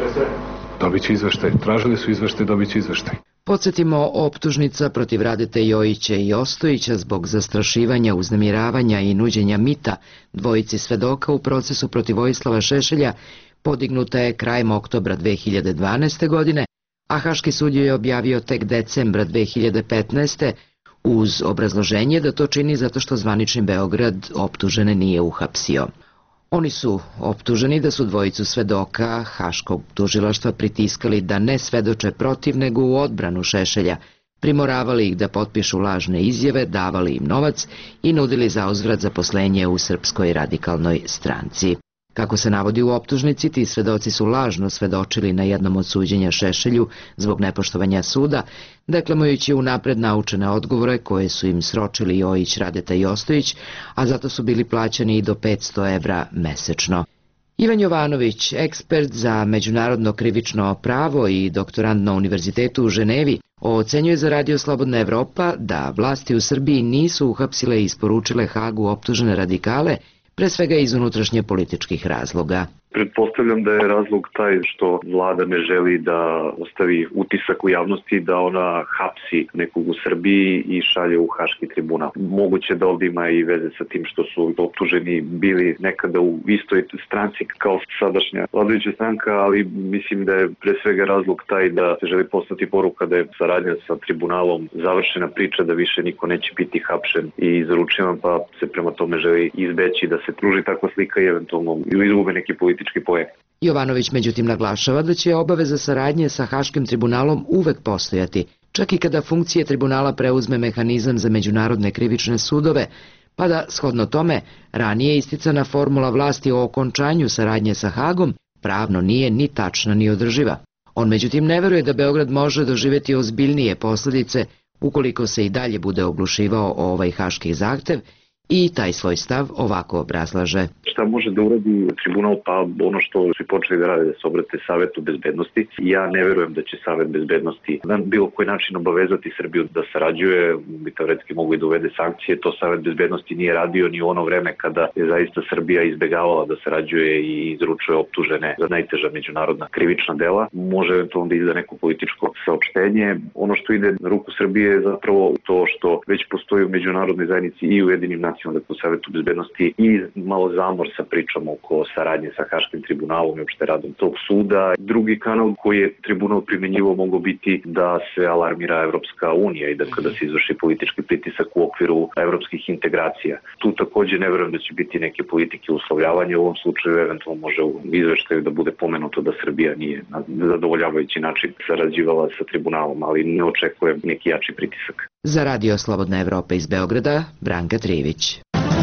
Dobit će izveštaj. Tražili su izveštaj, dobit će izveštaj. Podsjetimo, optužnica protiv Radete Jojića i Ostojića zbog zastrašivanja, uznemiravanja i nuđenja mita dvojici svedoka u procesu protiv Vojislava Šešelja podignuta je krajem oktobra dve hiljade dvanaeste. godine, a Haški sud je objavio tek decembra dve hiljade petnaeste. uz obrazloženje da to čini zato što zvanični Beograd optužene nije uhapsio. Oni su optuženi da su dvojicu svedoka Haškog tužilaštva pritiskali da ne svedoče protiv nego u odbranu Šešelja, primoravali ih da potpišu lažne izjave, davali im novac i nudili zauzvrat zaposlenje u Srpskoj radikalnoj stranci. Kako se navodi u optužnici, ti svedoci su lažno svedočili na jednom od suđenja Šešelju zbog nepoštovanja suda, deklamujući unapred naučene odgovore koje su im sročili Jojić, Radeta i Ostojić, a zato su bili plaćani i do petsto evra mesečno. Ivan Jovanović, ekspert za međunarodno krivično pravo i doktorant na Univerzitetu u Ženevi, ocenjuje za Radio Slobodna Evropa da vlasti u Srbiji nisu uhapsile i isporučile Hagu optužene radikale, pre svega iz unutrašnje političkih razloga. Pretpostavljam da je razlog taj što vlada ne želi da ostavi utisak u javnosti da ona hapsi nekog u Srbiji i šalje u Haški tribunal. Moguće da ovdje ima i veze sa tim što su optuženi bili nekada u istoj stranci kao sadašnja vladajuća stranka, ali mislim da je pre svega razlog taj da se želi poslati poruka da je saradnja sa tribunalom završena priča, da više niko neće biti hapšen i izručen, pa se prema tome želi izbeći da se pruži takva slika i eventualno izgube neki politički Jovanović međutim naglašava da će obaveza saradnje sa Haškim tribunalom uvek postojati, čak i kada funkcije tribunala preuzme mehanizam za međunarodne krivične sudove, pa da, shodno tome, ranije isticana formula vlasti o okončanju saradnje sa Hagom pravno nije ni tačna ni održiva. On međutim ne veruje da Beograd može doživjeti ozbiljnije posljedice ukoliko se i dalje bude oglušivao o ovaj haški zahtev i taj svoj stav ovako obrazlaže. Šta može da uradi tribunal? Pa ono što su počeli da rade, da se obrate Savetu bezbednosti. Ja ne verujem da će Savet bezbednosti na bilo koji način obavezati Srbiju da sarađuje, bi teoretski mogu i da uvede sankcije. To Savet bezbednosti nije radio ni u ono vreme kada je zaista Srbija izbegavala da sarađuje i izručuje optužene za najteža međunarodna krivična dela. Može eventualno da izda neko političko saopštenje. Ono što ide na ruku Srbije je zapravo to što već postoji u međunarodnoj zajednici i u Ujedinjenim nacijama, dakle u Savetu bezbednosti, i malo zamor sa pričom oko saradnje sa Haškim tribunalom i uopšte radom tog suda. Drugi kanal koji je tribunal primenjivo mogao biti da se alarmira Evropska unija i da kada se izvrši politički pritisak u okviru evropskih integracija. Tu takođe ne verujem da će biti neke politike uslovljavanja. U ovom slučaju eventualno može u izveštaju da bude pomenuto da Srbija nije na zadovoljavajući način sarađivala sa tribunalom, ali ne očekujem neki jači pritisak. Za Radio Slobodna Evropa iz Beograda, Branka Trivić.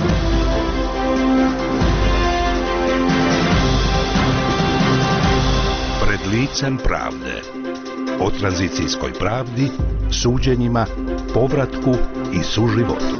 Pred licem pravde. O tranzicijskoj pravdi, suđenjima, povratku i suživotu.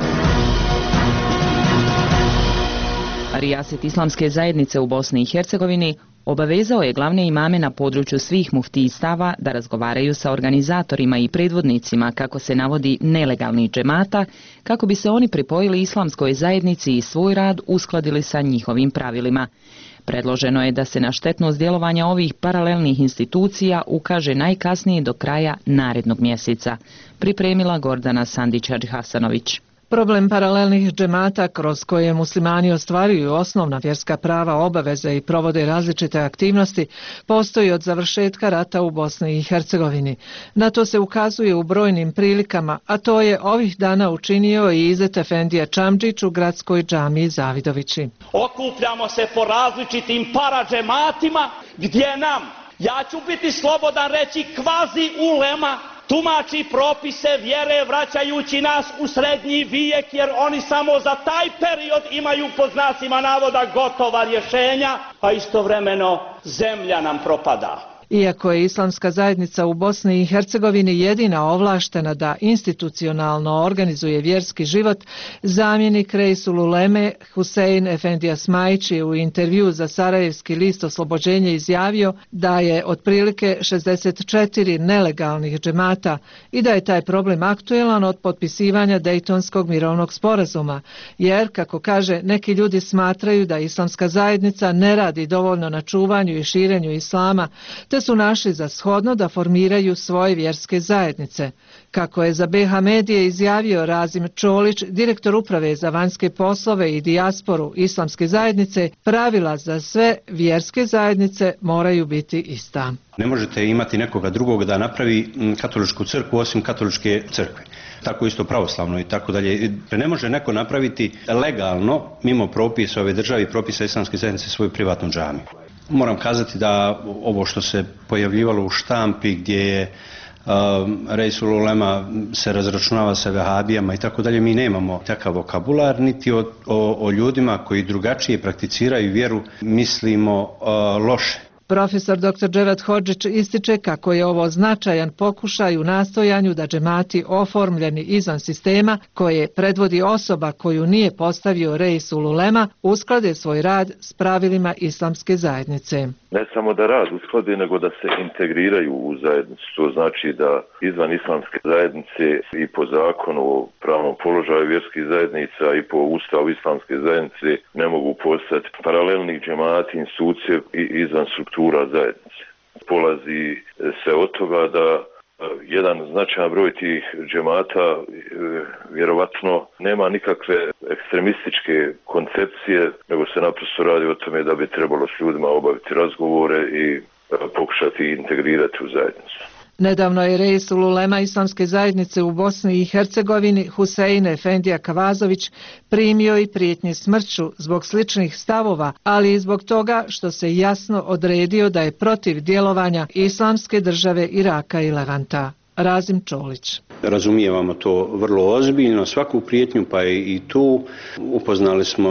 Rijaset Islamske zajednice u Bosni i Hercegovini obavezao je glavne imame na području svih muftijstava da razgovaraju sa organizatorima i predvodnicima, kako se navodi, nelegalnih džemata, kako bi se oni pripojili Islamskoj zajednici i svoj rad uskladili sa njihovim pravilima. Predloženo je da se na štetnost djelovanja ovih paralelnih institucija ukaže najkasnije do kraja narednog mjeseca, pripremila Gordana Sandić-Hadžihasanović. Problem paralelnih džemata kroz koje muslimani ostvaruju osnovna vjerska prava, obaveze i provode različite aktivnosti postoji od završetka rata u Bosni i Hercegovini. Na to se ukazuje u brojnim prilikama, a to je ovih dana učinio i Izet Efendija Čamdžić u gradskoj džamiji Zavidovići. Okupljamo se po različitim paradžematima gdje nam, ja ću biti slobodan reći, kvazi ulema tumači propise vjere vraćajući nas u srednji vijek, jer oni samo za taj period imaju pod znacima navoda gotova rješenja, a istovremeno zemlja nam propada. Iako je Islamska zajednica u Bosni i Hercegovini jedina ovlaštena da institucionalno organizuje vjerski život, zamjenik Reisul Uleme Husein Efendija Smajić je u intervju za Sarajevski list Oslobođenje izjavio da je otprilike šezdeset četiri nelegalnih džemata i da je taj problem aktuelan od potpisivanja Dejtonskog mirovnog sporazuma, jer, kako kaže, neki ljudi smatraju da Islamska zajednica ne radi dovoljno na čuvanju i širenju islama, te su našli za shodno da formiraju svoje vjerske zajednice. Kako je za B H medije izjavio Razim Čolić, direktor uprave za vanjske poslove i dijasporu Islamske zajednice, pravila za sve vjerske zajednice moraju biti ista. Ne možete imati nekoga drugog da napravi katoličku crkvu osim katoličke crkve. Tako isto pravoslavno i tako dalje. Ne može neko napraviti legalno, mimo propisa ove države i propisa Islamske zajednice, svoju privatnu džamiju. Moram kazati da ovo što se pojavljivalo u štampi gdje je uh, Reisul Ulema se razračunava sa vehabijama i tako dalje, mi nemamo takav vokabular, niti o, o, o ljudima koji drugačije prakticiraju vjeru mislimo uh, loše. Profesor doktor Dževat Hodžić ističe kako je ovo značajan pokušaj u nastojanju da džemati oformljeni izvan sistema koje predvodi osoba koju nije postavio Reisul Ulema usklade svoj rad s pravilima Islamske zajednice. Ne samo da rad usklade, nego da se integriraju u zajednicu. To znači da izvan Islamske zajednice i po zakonu o pravnom položaju vjerskih zajednica i po ustavu Islamske zajednice ne mogu postati paralelni džemati, institucije izvan struktura zajednice. Polazi se od toga da jedan značajan broj tih džemata vjerovatno nema nikakve ekstremističke koncepcije, nego se naprosto radi o tome da bi trebalo s ljudima obaviti razgovore i pokušati integrirati u zajednicu. Nedavno je Reisul Ulema Islamske zajednice u Bosni i Hercegovini Husein Efendija Kavazović primio i prijetnje smrću zbog sličnih stavova, ali i zbog toga što se jasno odredio da je protiv djelovanja Islamske države Iraka i Levanta. Razim Čolić. Razumijevamo to vrlo ozbiljno, svaku prijetnju, pa i tu upoznali smo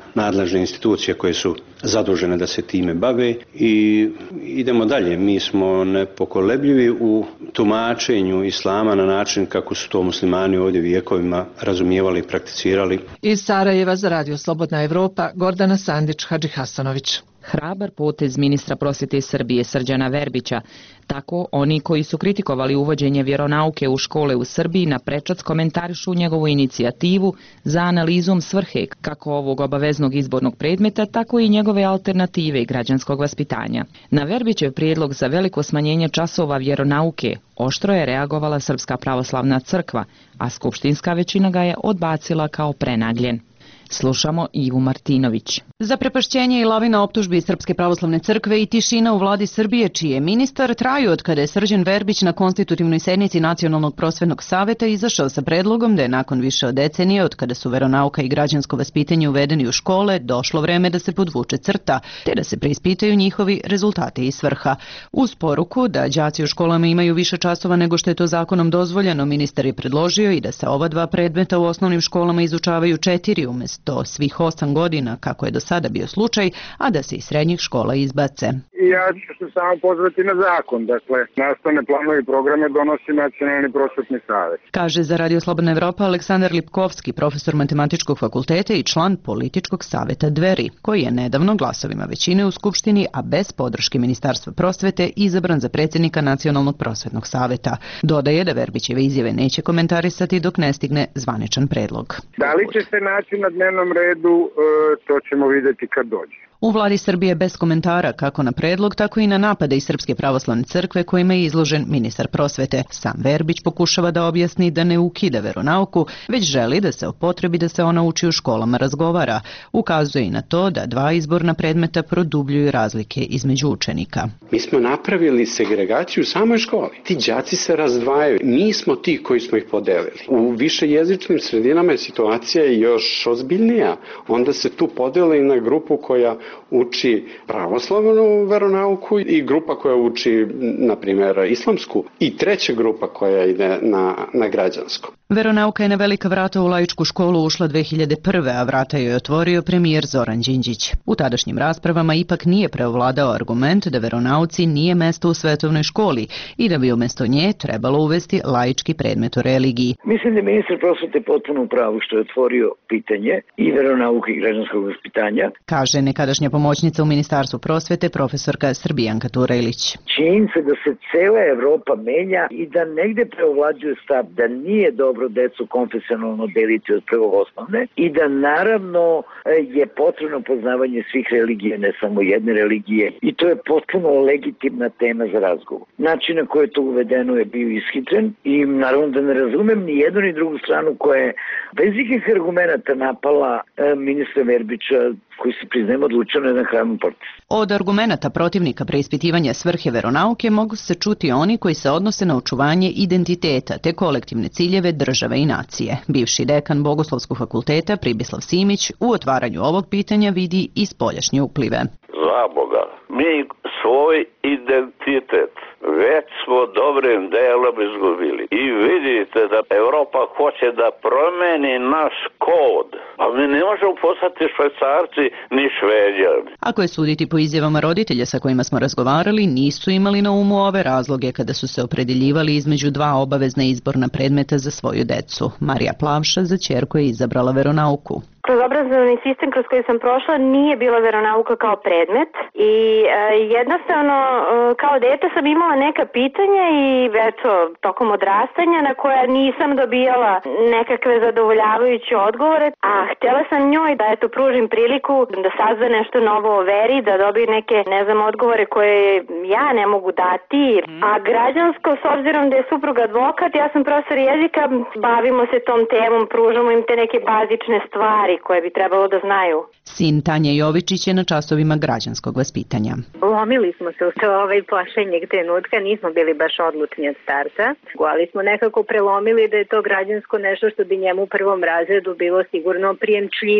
nadležne institucije koje su zadužene da se time bave i idemo dalje. Mi smo nepokolebljivi u tumačenju islama na način kako su to muslimani ovdje vijekovima razumijevali i prakticirali. Iz Sarajeva za Radio Slobodna Evropa, Gordana Sandić, Hadži Hasanović. Hrabar potez ministra prosvjete Srbije Srđana Verbića. Tako oni koji su kritikovali uvođenje vjeronauke u škole u Srbiji na prečac komentarišu njegovu inicijativu za analizom svrhe kako ovog obaveznog izbornog predmeta, tako i njegove alternative građanskog vaspitanja. Na Verbićev prijedlog za veliko smanjenje časova vjeronauke oštro je reagovala Srpska pravoslavna crkva, a skupštinska većina ga je odbacila kao prenagljen. Slušamo Ivu Martinović. Zaprepašćenje i lavina optužbi Srpske pravoslavne crkve i tišina u vladi Srbije, čiji je ministar, traju od kada je Srđan Verbić na konstitutivnoj sednici Nacionalnog prosvetnog saveta izašao sa predlogom da je nakon više od decenije, od kada su veronauka i građansko vaspitanje uvedeni u škole, došlo vreme da se podvuče crta, te da se preispitaju njihovi rezultati i svrha. Uz poruku da đaci u školama imaju više časova nego što je to zakonom dozvoljeno, ministar je predložio i da se ova dva predmeta u osnovnim školama izučavaju četiri umjesto to svih osam godina, kako je do sada bio slučaj, a da se iz srednjih škola izbace. Ja ću se samo pozvati na zakon, dakle, nastavne planove i programe donosi Nacionalni prosvetni savet. Kaže za Radio Slobodna Evropa Aleksandar Lipkovski, profesor Matematičkog fakulteta i član Političkog saveta Dveri, koji je nedavno glasovima većine u Skupštini, a bez podrške Ministarstva prosvete, izabran za predsjednika Nacionalnog prosvetnog saveta. Dodaje da Verbićeve izjave neće komentarisati dok ne stigne zvaničan predlog. Da li će se naći na dnevnom redu, to ćemo vidjeti kad dođe. U vladi Srbije bez komentara kako na predlog, tako i na napade iz Srpske pravoslavne crkve kojima je izložen ministar prosvete. Sam Verbić pokušava da objasni da ne ukida veronauku, već želi da se o potrebi da se ona uči u školama razgovara. Ukazuje i na to da dva izborna predmeta produbljuju razlike između učenika. Mi smo napravili segregaciju u samoj školi. Ti đaci se razdvajaju. Mi smo ti koji smo ih podelili. U višejezičnim sredinama je situacija još ozbiljnija. Onda se tu podeli na grupu koja uči pravoslavnu veronauku i grupa koja uči, na primjer, islamsku i treća grupa koja ide na, na građansko. Veronauka je na velika vrata u laičku školu ušla dve hiljade prve. a vrata joj je otvorio premijer Zoran Đinđić. U tadašnjim raspravama ipak nije preovladao argument da veronauci nije mesto u svetovnoj školi i da bi umjesto nje trebalo uvesti laički predmet o religiji. Mislim da je ministar prosvete potpuno u pravu što je otvorio pitanje i veronauke i građanskog vaspitanja. Kaže nekadašnja pomoćnica u Ministarstvu prosvete profesorka Srbijanka Turelić. Činjenica da se cela Evropa menja i da negde preovlađuje stav da nije dobro decu konfesionalno deliti od prvog osnovne i da naravno je potrebno poznavanje svih religija, ne samo jedne religije, i to je potpuno legitimna tema za razgovor. Način na koji je to uvedeno je bio ishitren i naravno da ne razumem ni jednu ni drugu stranu koja je bez ikakvih argumenata napala ministra Verbića, koji se priznajem odlučio na jedan hraman potez. Od argumenata protivnika preispitivanja svrhe veronauke mogu se čuti oni koji se odnose na očuvanje identiteta te kolektivne ciljeve države i nacije. Bivši dekan Bogoslovskog fakulteta Pribislav Simić u otvaranju ovog pitanja vidi i spoljašnje uplive. Za Boga, mi svoj identitet već smo dobrim delom izgubili. I vidite da Evropa hoće da promeni naš kod. A mi ne možemo postati Švajcarci ni Šveđani. Ako je suditi po izjavama roditelja sa kojima smo razgovarali, nisu imali na umu ove razloge kada su se opredeljivali između dva obavezna izborna predmeta za svoju decu. Marija Plavša za ćerku je izabrala veronauku. Kroz obrazovni sistem kroz koji sam prošla nije bila veronauka kao predmet i e, jednostavno e, kao dete sam imala neka pitanja i eto, tokom odrastanja na koja nisam dobijala nekakve zadovoljavajuće odgovore, a htjela sam njoj da eto pružim priliku da sazna nešto novo o veri, da dobije neke, ne znam, odgovore koje ja ne mogu dati, a građansko, s obzirom da je suprug advokat, ja sam profesor jezika, bavimo se tom temom, pružamo im te neke bazične stvari koje bi trebalo da znaju. Sin Tanja Jovičić je na časovima građanskog vaspitanja. Lomili smo se u ovaj plašenjeg trenutka, nismo bili baš odlučni od starta, ali smo nekako prelomili da je to građansko nešto što bi njemu u prvom razredu bilo sigurno prijemčljivije.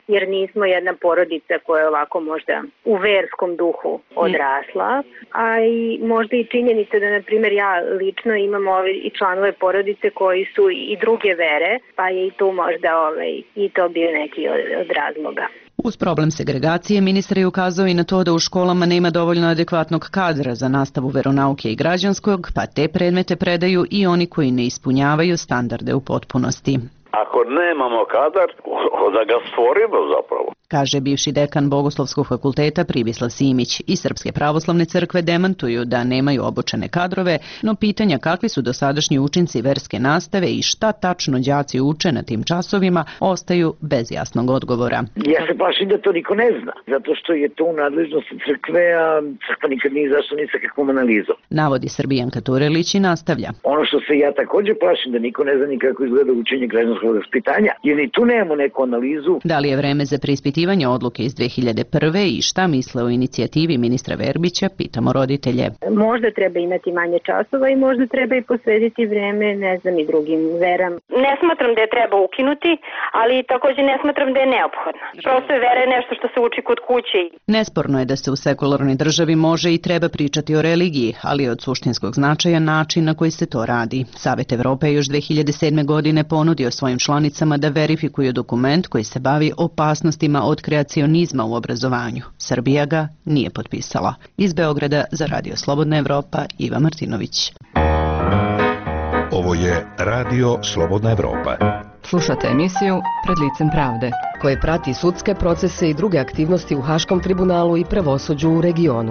jer nismo jedna porodica koja je ovako možda u verskom duhu odrasla, a i možda i činjenica da, na primjer, ja lično imam ove i članove porodice koji su i druge vere, pa je i tu možda ovaj, i to bio neki od, od razloga. Uz problem segregacije, ministar je ukazao i na to da u školama nema dovoljno adekvatnog kadra za nastavu veronauke i građanskog, pa te predmete predaju i oni koji ne ispunjavaju standarde u potpunosti. Ako nemamo kadar, da ga stvorimo zapravo. Kaže bivši dekan Bogoslovskog fakulteta Pribislav Simić. I Srpske pravoslavne crkve demantuju da nemaju obučene kadrove, no pitanja kakvi su dosadašnji učinci verske nastave i šta tačno đaci uče na tim časovima ostaju bez jasnog odgovora. Ja se plašim da to niko ne zna, zato što je to u nadležnosti crkve, a crkva nikad nije izašla ni sa kakvom analizom. Navodi Srbijanka Turelić i nastavlja. Ono što se ja također plašim da niko ne zna ni kako izgleda učenje građanskog vaspitanja, jer ni tu nemamo neku analizu. Da li je vreme za preispitivanje odluke iz dve hiljade prve i šta misle o inicijativi ministra Verbića, pitamo roditelje. Možda treba imati manje časova i možda treba i posvetiti vreme, ne znam, i drugim veram. Ne smatram da je treba ukinuti, ali također ne smatram da je neophodno. Prosto je vera nešto što se uči kod kuće. Nesporno je da se u sekularnoj državi može i treba pričati o religiji, ali je od suštinskog značaja način na koji se to radi. Savet Evrope je još dve hiljade sedme godine ponudio svojim članicama da verifikuju dokument koji se bavi opasnostima od kreacionizma u obrazovanju. Srbija ga nije potpisala. Iz Beograda za Radio Slobodna Evropa, Iva Martinović. Ovo je Radio Slobodna Evropa. Slušate emisiju Pred licem pravde, koje prati sudske procese i druge aktivnosti u Haškom tribunalu i pravosuđu u regionu.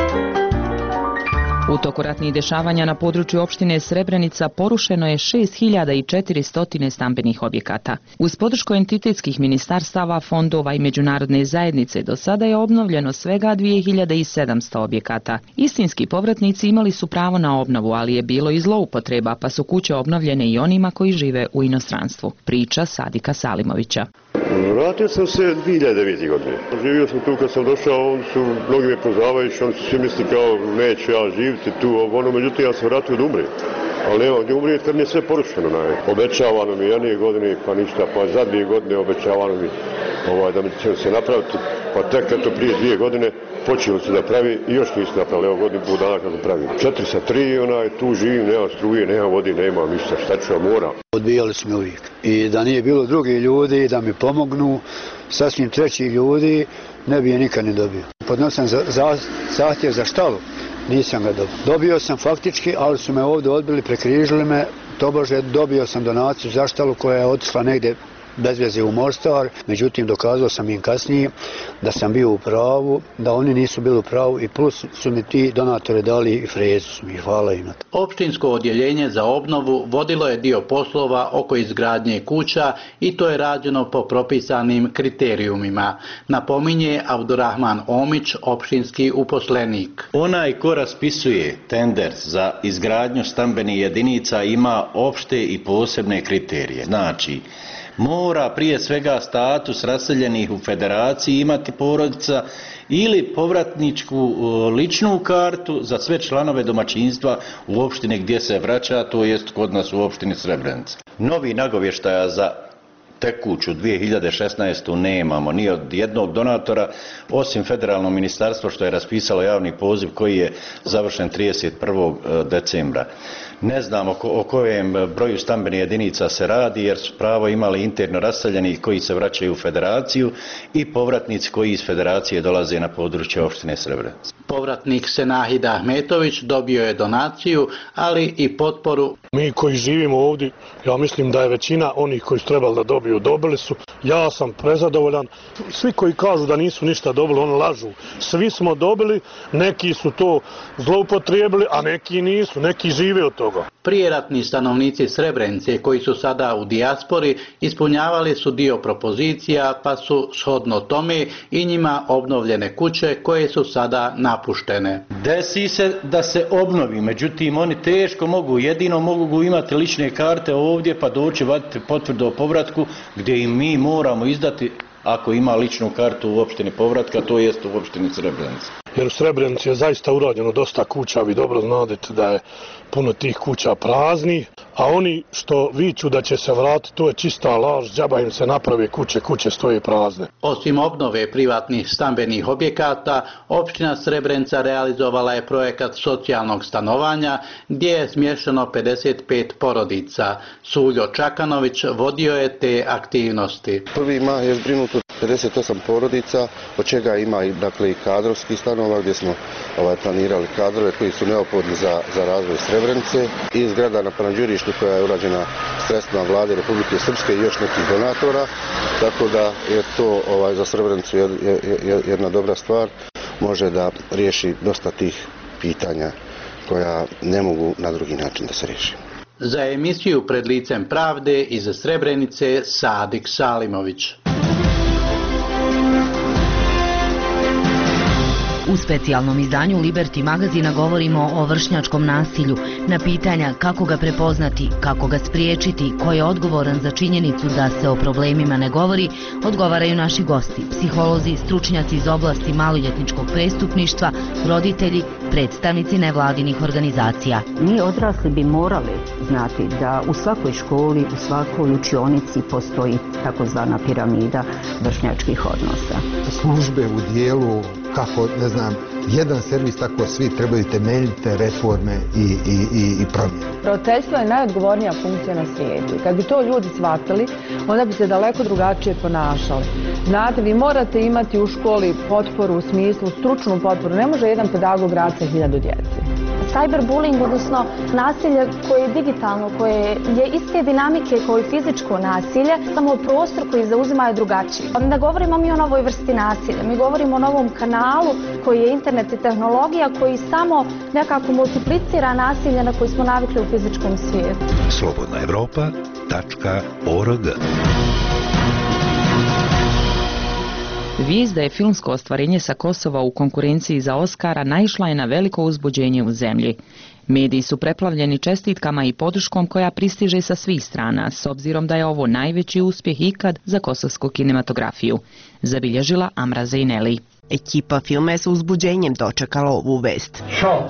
U toku ratnih dešavanja na području opštine Srebrenica porušeno je šest hiljada četiristo stambenih objekata. Uz podršku entitetskih ministarstava, fondova i međunarodne zajednice do sada je obnovljeno svega dve hiljade sedamsto objekata. Istinski povratnici imali su pravo na obnovu, ali je bilo i zloupotreba, pa su kuće obnovljene i onima koji žive u inostranstvu. Priča Sadika Salimovića. Vratio sam se dve hiljade devete. godine. Živio sam tu kad sam došao, oni su, mnogi me poznavajući, oni su svi misli kao neću ja živiti tu, ono, međutim ja sam vratio da umri. Ali nema gdje umrijeti kad mi je sve porušeno. Ne. Obećavano mi jedne godine, pa ništa, pa za dvije godine obećavano mi ovaj, da mi će se napraviti, pa tek eto prije dvije godine počelo se da pravi i još nisu napravili, evo godinu pol dana kako pravi. Četiri sa tri, onaj, tu živim, nema struje, nema vodi, nema ništa, šta ću, moram. Odbijali su me uvijek. I da nije bilo drugi ljudi da mi pomognu, sasvim treći ljudi, ne bi je nikad ne dobio. Podnosam za, za, zahtjev za štalu, nisam ga dobio. Dobio sam faktički, ali su me ovdje odbili, prekrižili me, tobože dobio sam donaciju za štalu koja je otišla negdje bez veze u Mostar, međutim dokazao sam im kasnije da sam bio u pravu, da oni nisu bili u pravu i plus su mi ti donatori dali i frezu su mi, hvala im na to. Opštinsko odjeljenje za obnovu vodilo je dio poslova oko izgradnje kuća i to je rađeno po propisanim kriterijumima, napominje Abdurrahman Omić, opštinski uposlenik. Onaj ko raspisuje tender za izgradnju stambenih jedinica ima opšte i posebne kriterije. Znači, mora prije svega status raseljenih u federaciji imati porodica ili povratničku ličnu kartu za sve članove domaćinstva u opštini gdje se vraća, to jest kod nas u opštini Srebrenica. Novi nagovještaja za tekuću dvije hiljade šesnaestu nemamo ni od jednog donatora, osim federalno ministarstvo što je raspisalo javni poziv koji je završen trideset prvog decembra. Ne znamo o kojem broju stambenih jedinica se radi jer su pravo imali interno raseljeni koji se vraćaju u federaciju i povratnici koji iz federacije dolaze na područje opštine Srebrenica. Povratnik Senahida Ahmetović dobio je donaciju, ali i potporu. Mi koji živimo ovdje, ja mislim da je većina onih koji su trebali da dobiju, dobili su. Ja sam prezadovoljan. Svi koji kažu da nisu ništa dobili, oni lažu. Svi smo dobili, neki su to zloupotrijebili, a neki nisu, neki žive od toga. Prijeratni stanovnici Srebrenice koji su sada u dijaspori ispunjavali su dio propozicija, pa su shodno tome i njima obnovljene kuće koje su sada napuštene. Desi se da se obnovi, međutim oni teško mogu, jedino mogu imati lične karte ovdje pa doći vaditi potvrdu o povratku gdje im mi moramo izdati ako ima ličnu kartu u opštini povratka, to jest u opštini Srebrenica. Jer u Srebrenici je zaista urađeno dosta kuća, vi dobro znate da je puno tih kuća prazni, a oni što viču da će se vratiti, to je čista laž, džaba im se naprave kuće, kuće stoje prazne. Osim obnove privatnih stambenih objekata, opština Srebrenica realizovala je projekat socijalnog stanovanja gdje je smješteno pedeset pet porodica. Suljo Čakanović vodio je te aktivnosti. Prvi mah je zbrinuto pedeset osam porodica, od čega ima i, dakle, i kadrovskih stanova gdje smo ovaj, planirali kadrove koji su neophodni za, za razvoj Srebrenice i zgrada na Panđurištu koja je urađena sredstvima vlade Republike Srpske i još nekih donatora, tako da je to ovaj, za Srebrenicu jedna dobra stvar, može da riješi dosta tih pitanja koja ne mogu na drugi način da se riješi. Za emisiju Pred licem pravde iz Srebrenice Sadik Salimović. U specijalnom izdanju Liberty magazina govorimo o vršnjačkom nasilju. Na pitanja kako ga prepoznati, kako ga spriječiti, ko je odgovoran za činjenicu da se o problemima ne govori, odgovaraju naši gosti, psiholozi, stručnjaci iz oblasti maloljetničkog prestupništva, roditelji, predstavnici nevladinih organizacija. Mi odrasli bi morali znati da u svakoj školi, u svakoj učionici postoji takozvana piramida vršnjačkih odnosa. Službe u dijelu kako, ne znam, jedan servis, tako svi trebaju temeljite reforme i, i, i, i promjene. Roditeljstvo je najodgovornija funkcija na svijetu. Kad bi to ljudi shvatili, onda bi se daleko drugačije ponašali. Znate, vi morate imati u školi potporu u smislu, stručnu potporu. Ne može jedan pedagog raditi sa hiljadu djece. Cyberbullying, odnosno nasilje koje je digitalno, koje je iste dinamike kao i fizičko nasilje, samo prostor koji zauzima je drugačiji. Ne govorimo mi o novoj vrsti nasilja, mi govorimo o novom kanalu koji je internet i tehnologija koji samo nekako multiplicira nasilje na koji smo navikli u fizičkom svijetu. slobodna evropa tačka org. Vijest da je filmsko ostvarenje sa Kosova u konkurenciji za Oskara naišla je na veliko uzbuđenje u zemlji. Mediji su preplavljeni čestitkama i podrškom koja pristiže sa svih strana, s obzirom da je ovo najveći uspjeh ikad za kosovsku kinematografiju, zabilježila Amra Zejneli. Ekipa filma je sa uzbuđenjem dočekala ovu vest.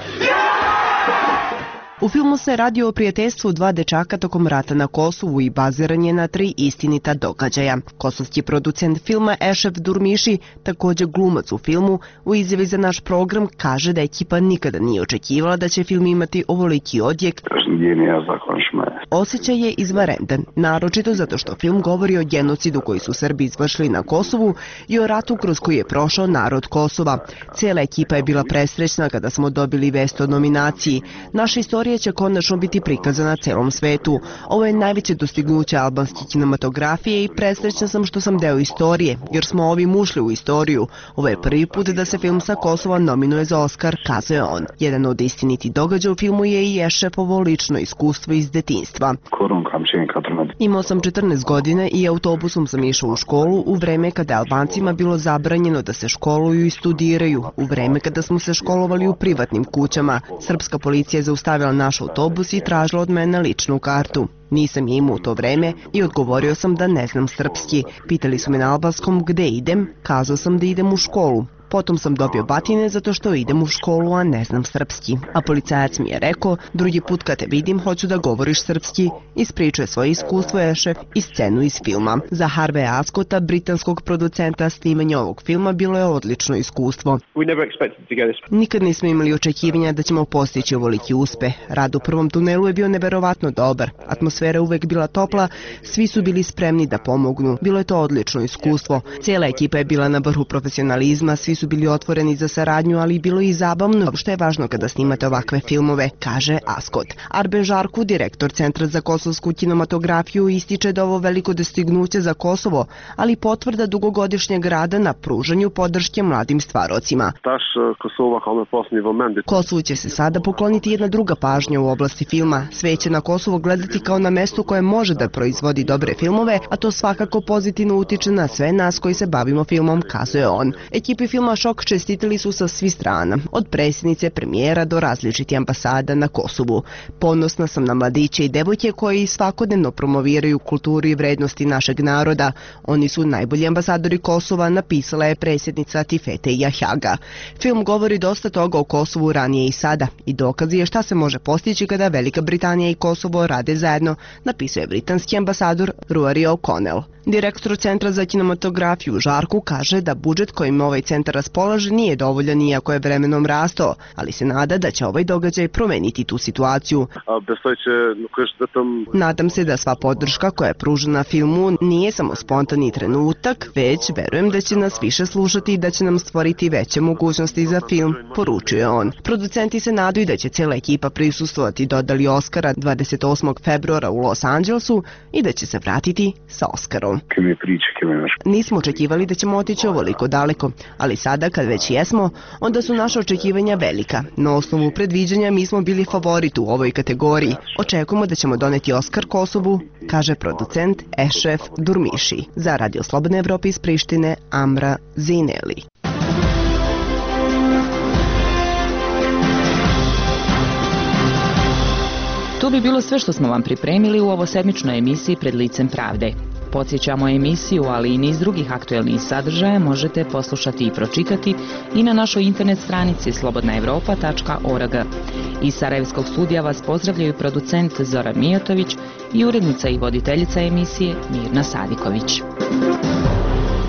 U filmu se radi o prijateljstvu dva dečaka tokom rata na Kosovu i baziran je na tri istinita događaja. Kosovski producent filma Ešef Durmiši, također glumac u filmu, u izjavi za naš program kaže da ekipa nikada nije očekivala da će film imati ovoliki odjek. Osjećaj je izvanredan, naročito zato što film govori o genocidu koji su Srbi izvršili na Kosovu i o ratu kroz koji je prošao narod Kosova. Cijela ekipa je bila presrećna kada smo dobili vest o nominaciji. Naša istorija će konačno biti prikazana celom svetu. Ovo je najveće dostignuće albanske kinematografije i presrećna sam što sam deo istorije, jer smo ovim ušli u istoriju. Ovo je prvi put da se film sa Kosova nominuje za Oskar, kazuje on. Jedan od istinitih događaja u filmu je i Ešefovo lično iskustvo iz detinjstva. Imao sam četrnaest godina i autobusom sam išao u školu u vreme kada Albancima bilo zabranjeno da se školuju i studiraju, u vreme kada smo se školovali u privatnim kućama. Srpska policija je zaustavila naš autobus i tražila od mene ličnu kartu. Nisam je imao u to vreme i odgovorio sam da ne znam srpski. Pitali su me na albanskom gde idem, kazao sam da idem u školu. Potom sam dobio batine zato što idem u školu, a ne znam srpski. A policajac mi je rekao, drugi put kad te vidim hoću da govoriš srpski. Ispričuje svoje iskustvo Ešef i scenu iz filma. Za Harveya Ascota, britanskog producenta, snimanje ovog filma bilo je odlično iskustvo. Nikad nismo imali očekivanja da ćemo postići ovoliki uspeh. Rad u prvom tunelu je bio neverovatno dobar. Atmosfera uvek bila topla, svi su bili spremni da pomognu. Bilo je to odlično iskustvo. Cijela ekipa je bila na vrhu profesionalizma, svi su bili otvoreni za saradnju, ali bilo i zabavno, što je važno kada snimate ovakve filmove, kaže Ascot. Arben Žarku, direktor Centra za kosovsku kinematografiju, ističe da ovo veliko dostignuće za Kosovo, ali potvrda dugogodišnjeg rada na pružanju podrške mladim stvarocima. Kosovu će se sada pokloniti jedna druga pažnja u oblasti filma. Sve će na Kosovo gledati kao na mesto koje može da proizvodi dobre filmove, a to svakako pozitivno utiče na sve nas koji se bavimo filmom, kazuje on. Ekipi filma filma šok čestitili su sa svih strana, od predsjednice, premijera do različitih ambasada na Kosovu. Ponosna sam na mladiće i devojke koji svakodnevno promoviraju kulturu i vrednosti našeg naroda. Oni su najbolji ambasadori Kosova, napisala je predsjednica Tifete Jahjaga. Film govori dosta toga o Kosovu ranije i sada i dokaz je šta se može postići kada Velika Britanija i Kosovo rade zajedno, napisao je britanski ambasador Rory O'Connell. Direktor Centra za kinematografiju Žarku kaže da budžet kojim ovaj centar raspolaže nije dovoljan iako je vremenom rastao, ali se nada da će ovaj događaj promeniti tu situaciju. Nadam se da sva podrška koja je pružena filmu nije samo spontani trenutak, već verujem da će nas više slušati i da će nam stvoriti veće mogućnosti za film, poručio je on. Producenti se nadaju da će cijela ekipa prisustvovati dodali Oscara dvadeset osmog februara u Los Angelesu i da će se vratiti sa Oskarom. Nismo očekivali da ćemo otići ovoliko daleko, ali sada kad već jesmo, onda su naša očekivanja velika. Na osnovu predviđanja mi smo bili favorit u ovoj kategoriji. Očekujemo da ćemo doneti Oskar Kosovu, kaže producent Ešref Durmiši. Za Radio Slobodne Evrope iz Prištine, Amra Zineli. To bi bilo sve što smo vam pripremili u ovosedmičnoj emisiji Pred licem pravde. Podsjećamo emisiju, ali i niz drugih aktuelnih sadržaja možete poslušati i pročitati i na našoj internet stranici slobodna evropa tačka org. Iz Sarajevskog studija vas pozdravljaju producent Zoran Mijatović i urednica i voditeljica emisije Mirna Sadiković.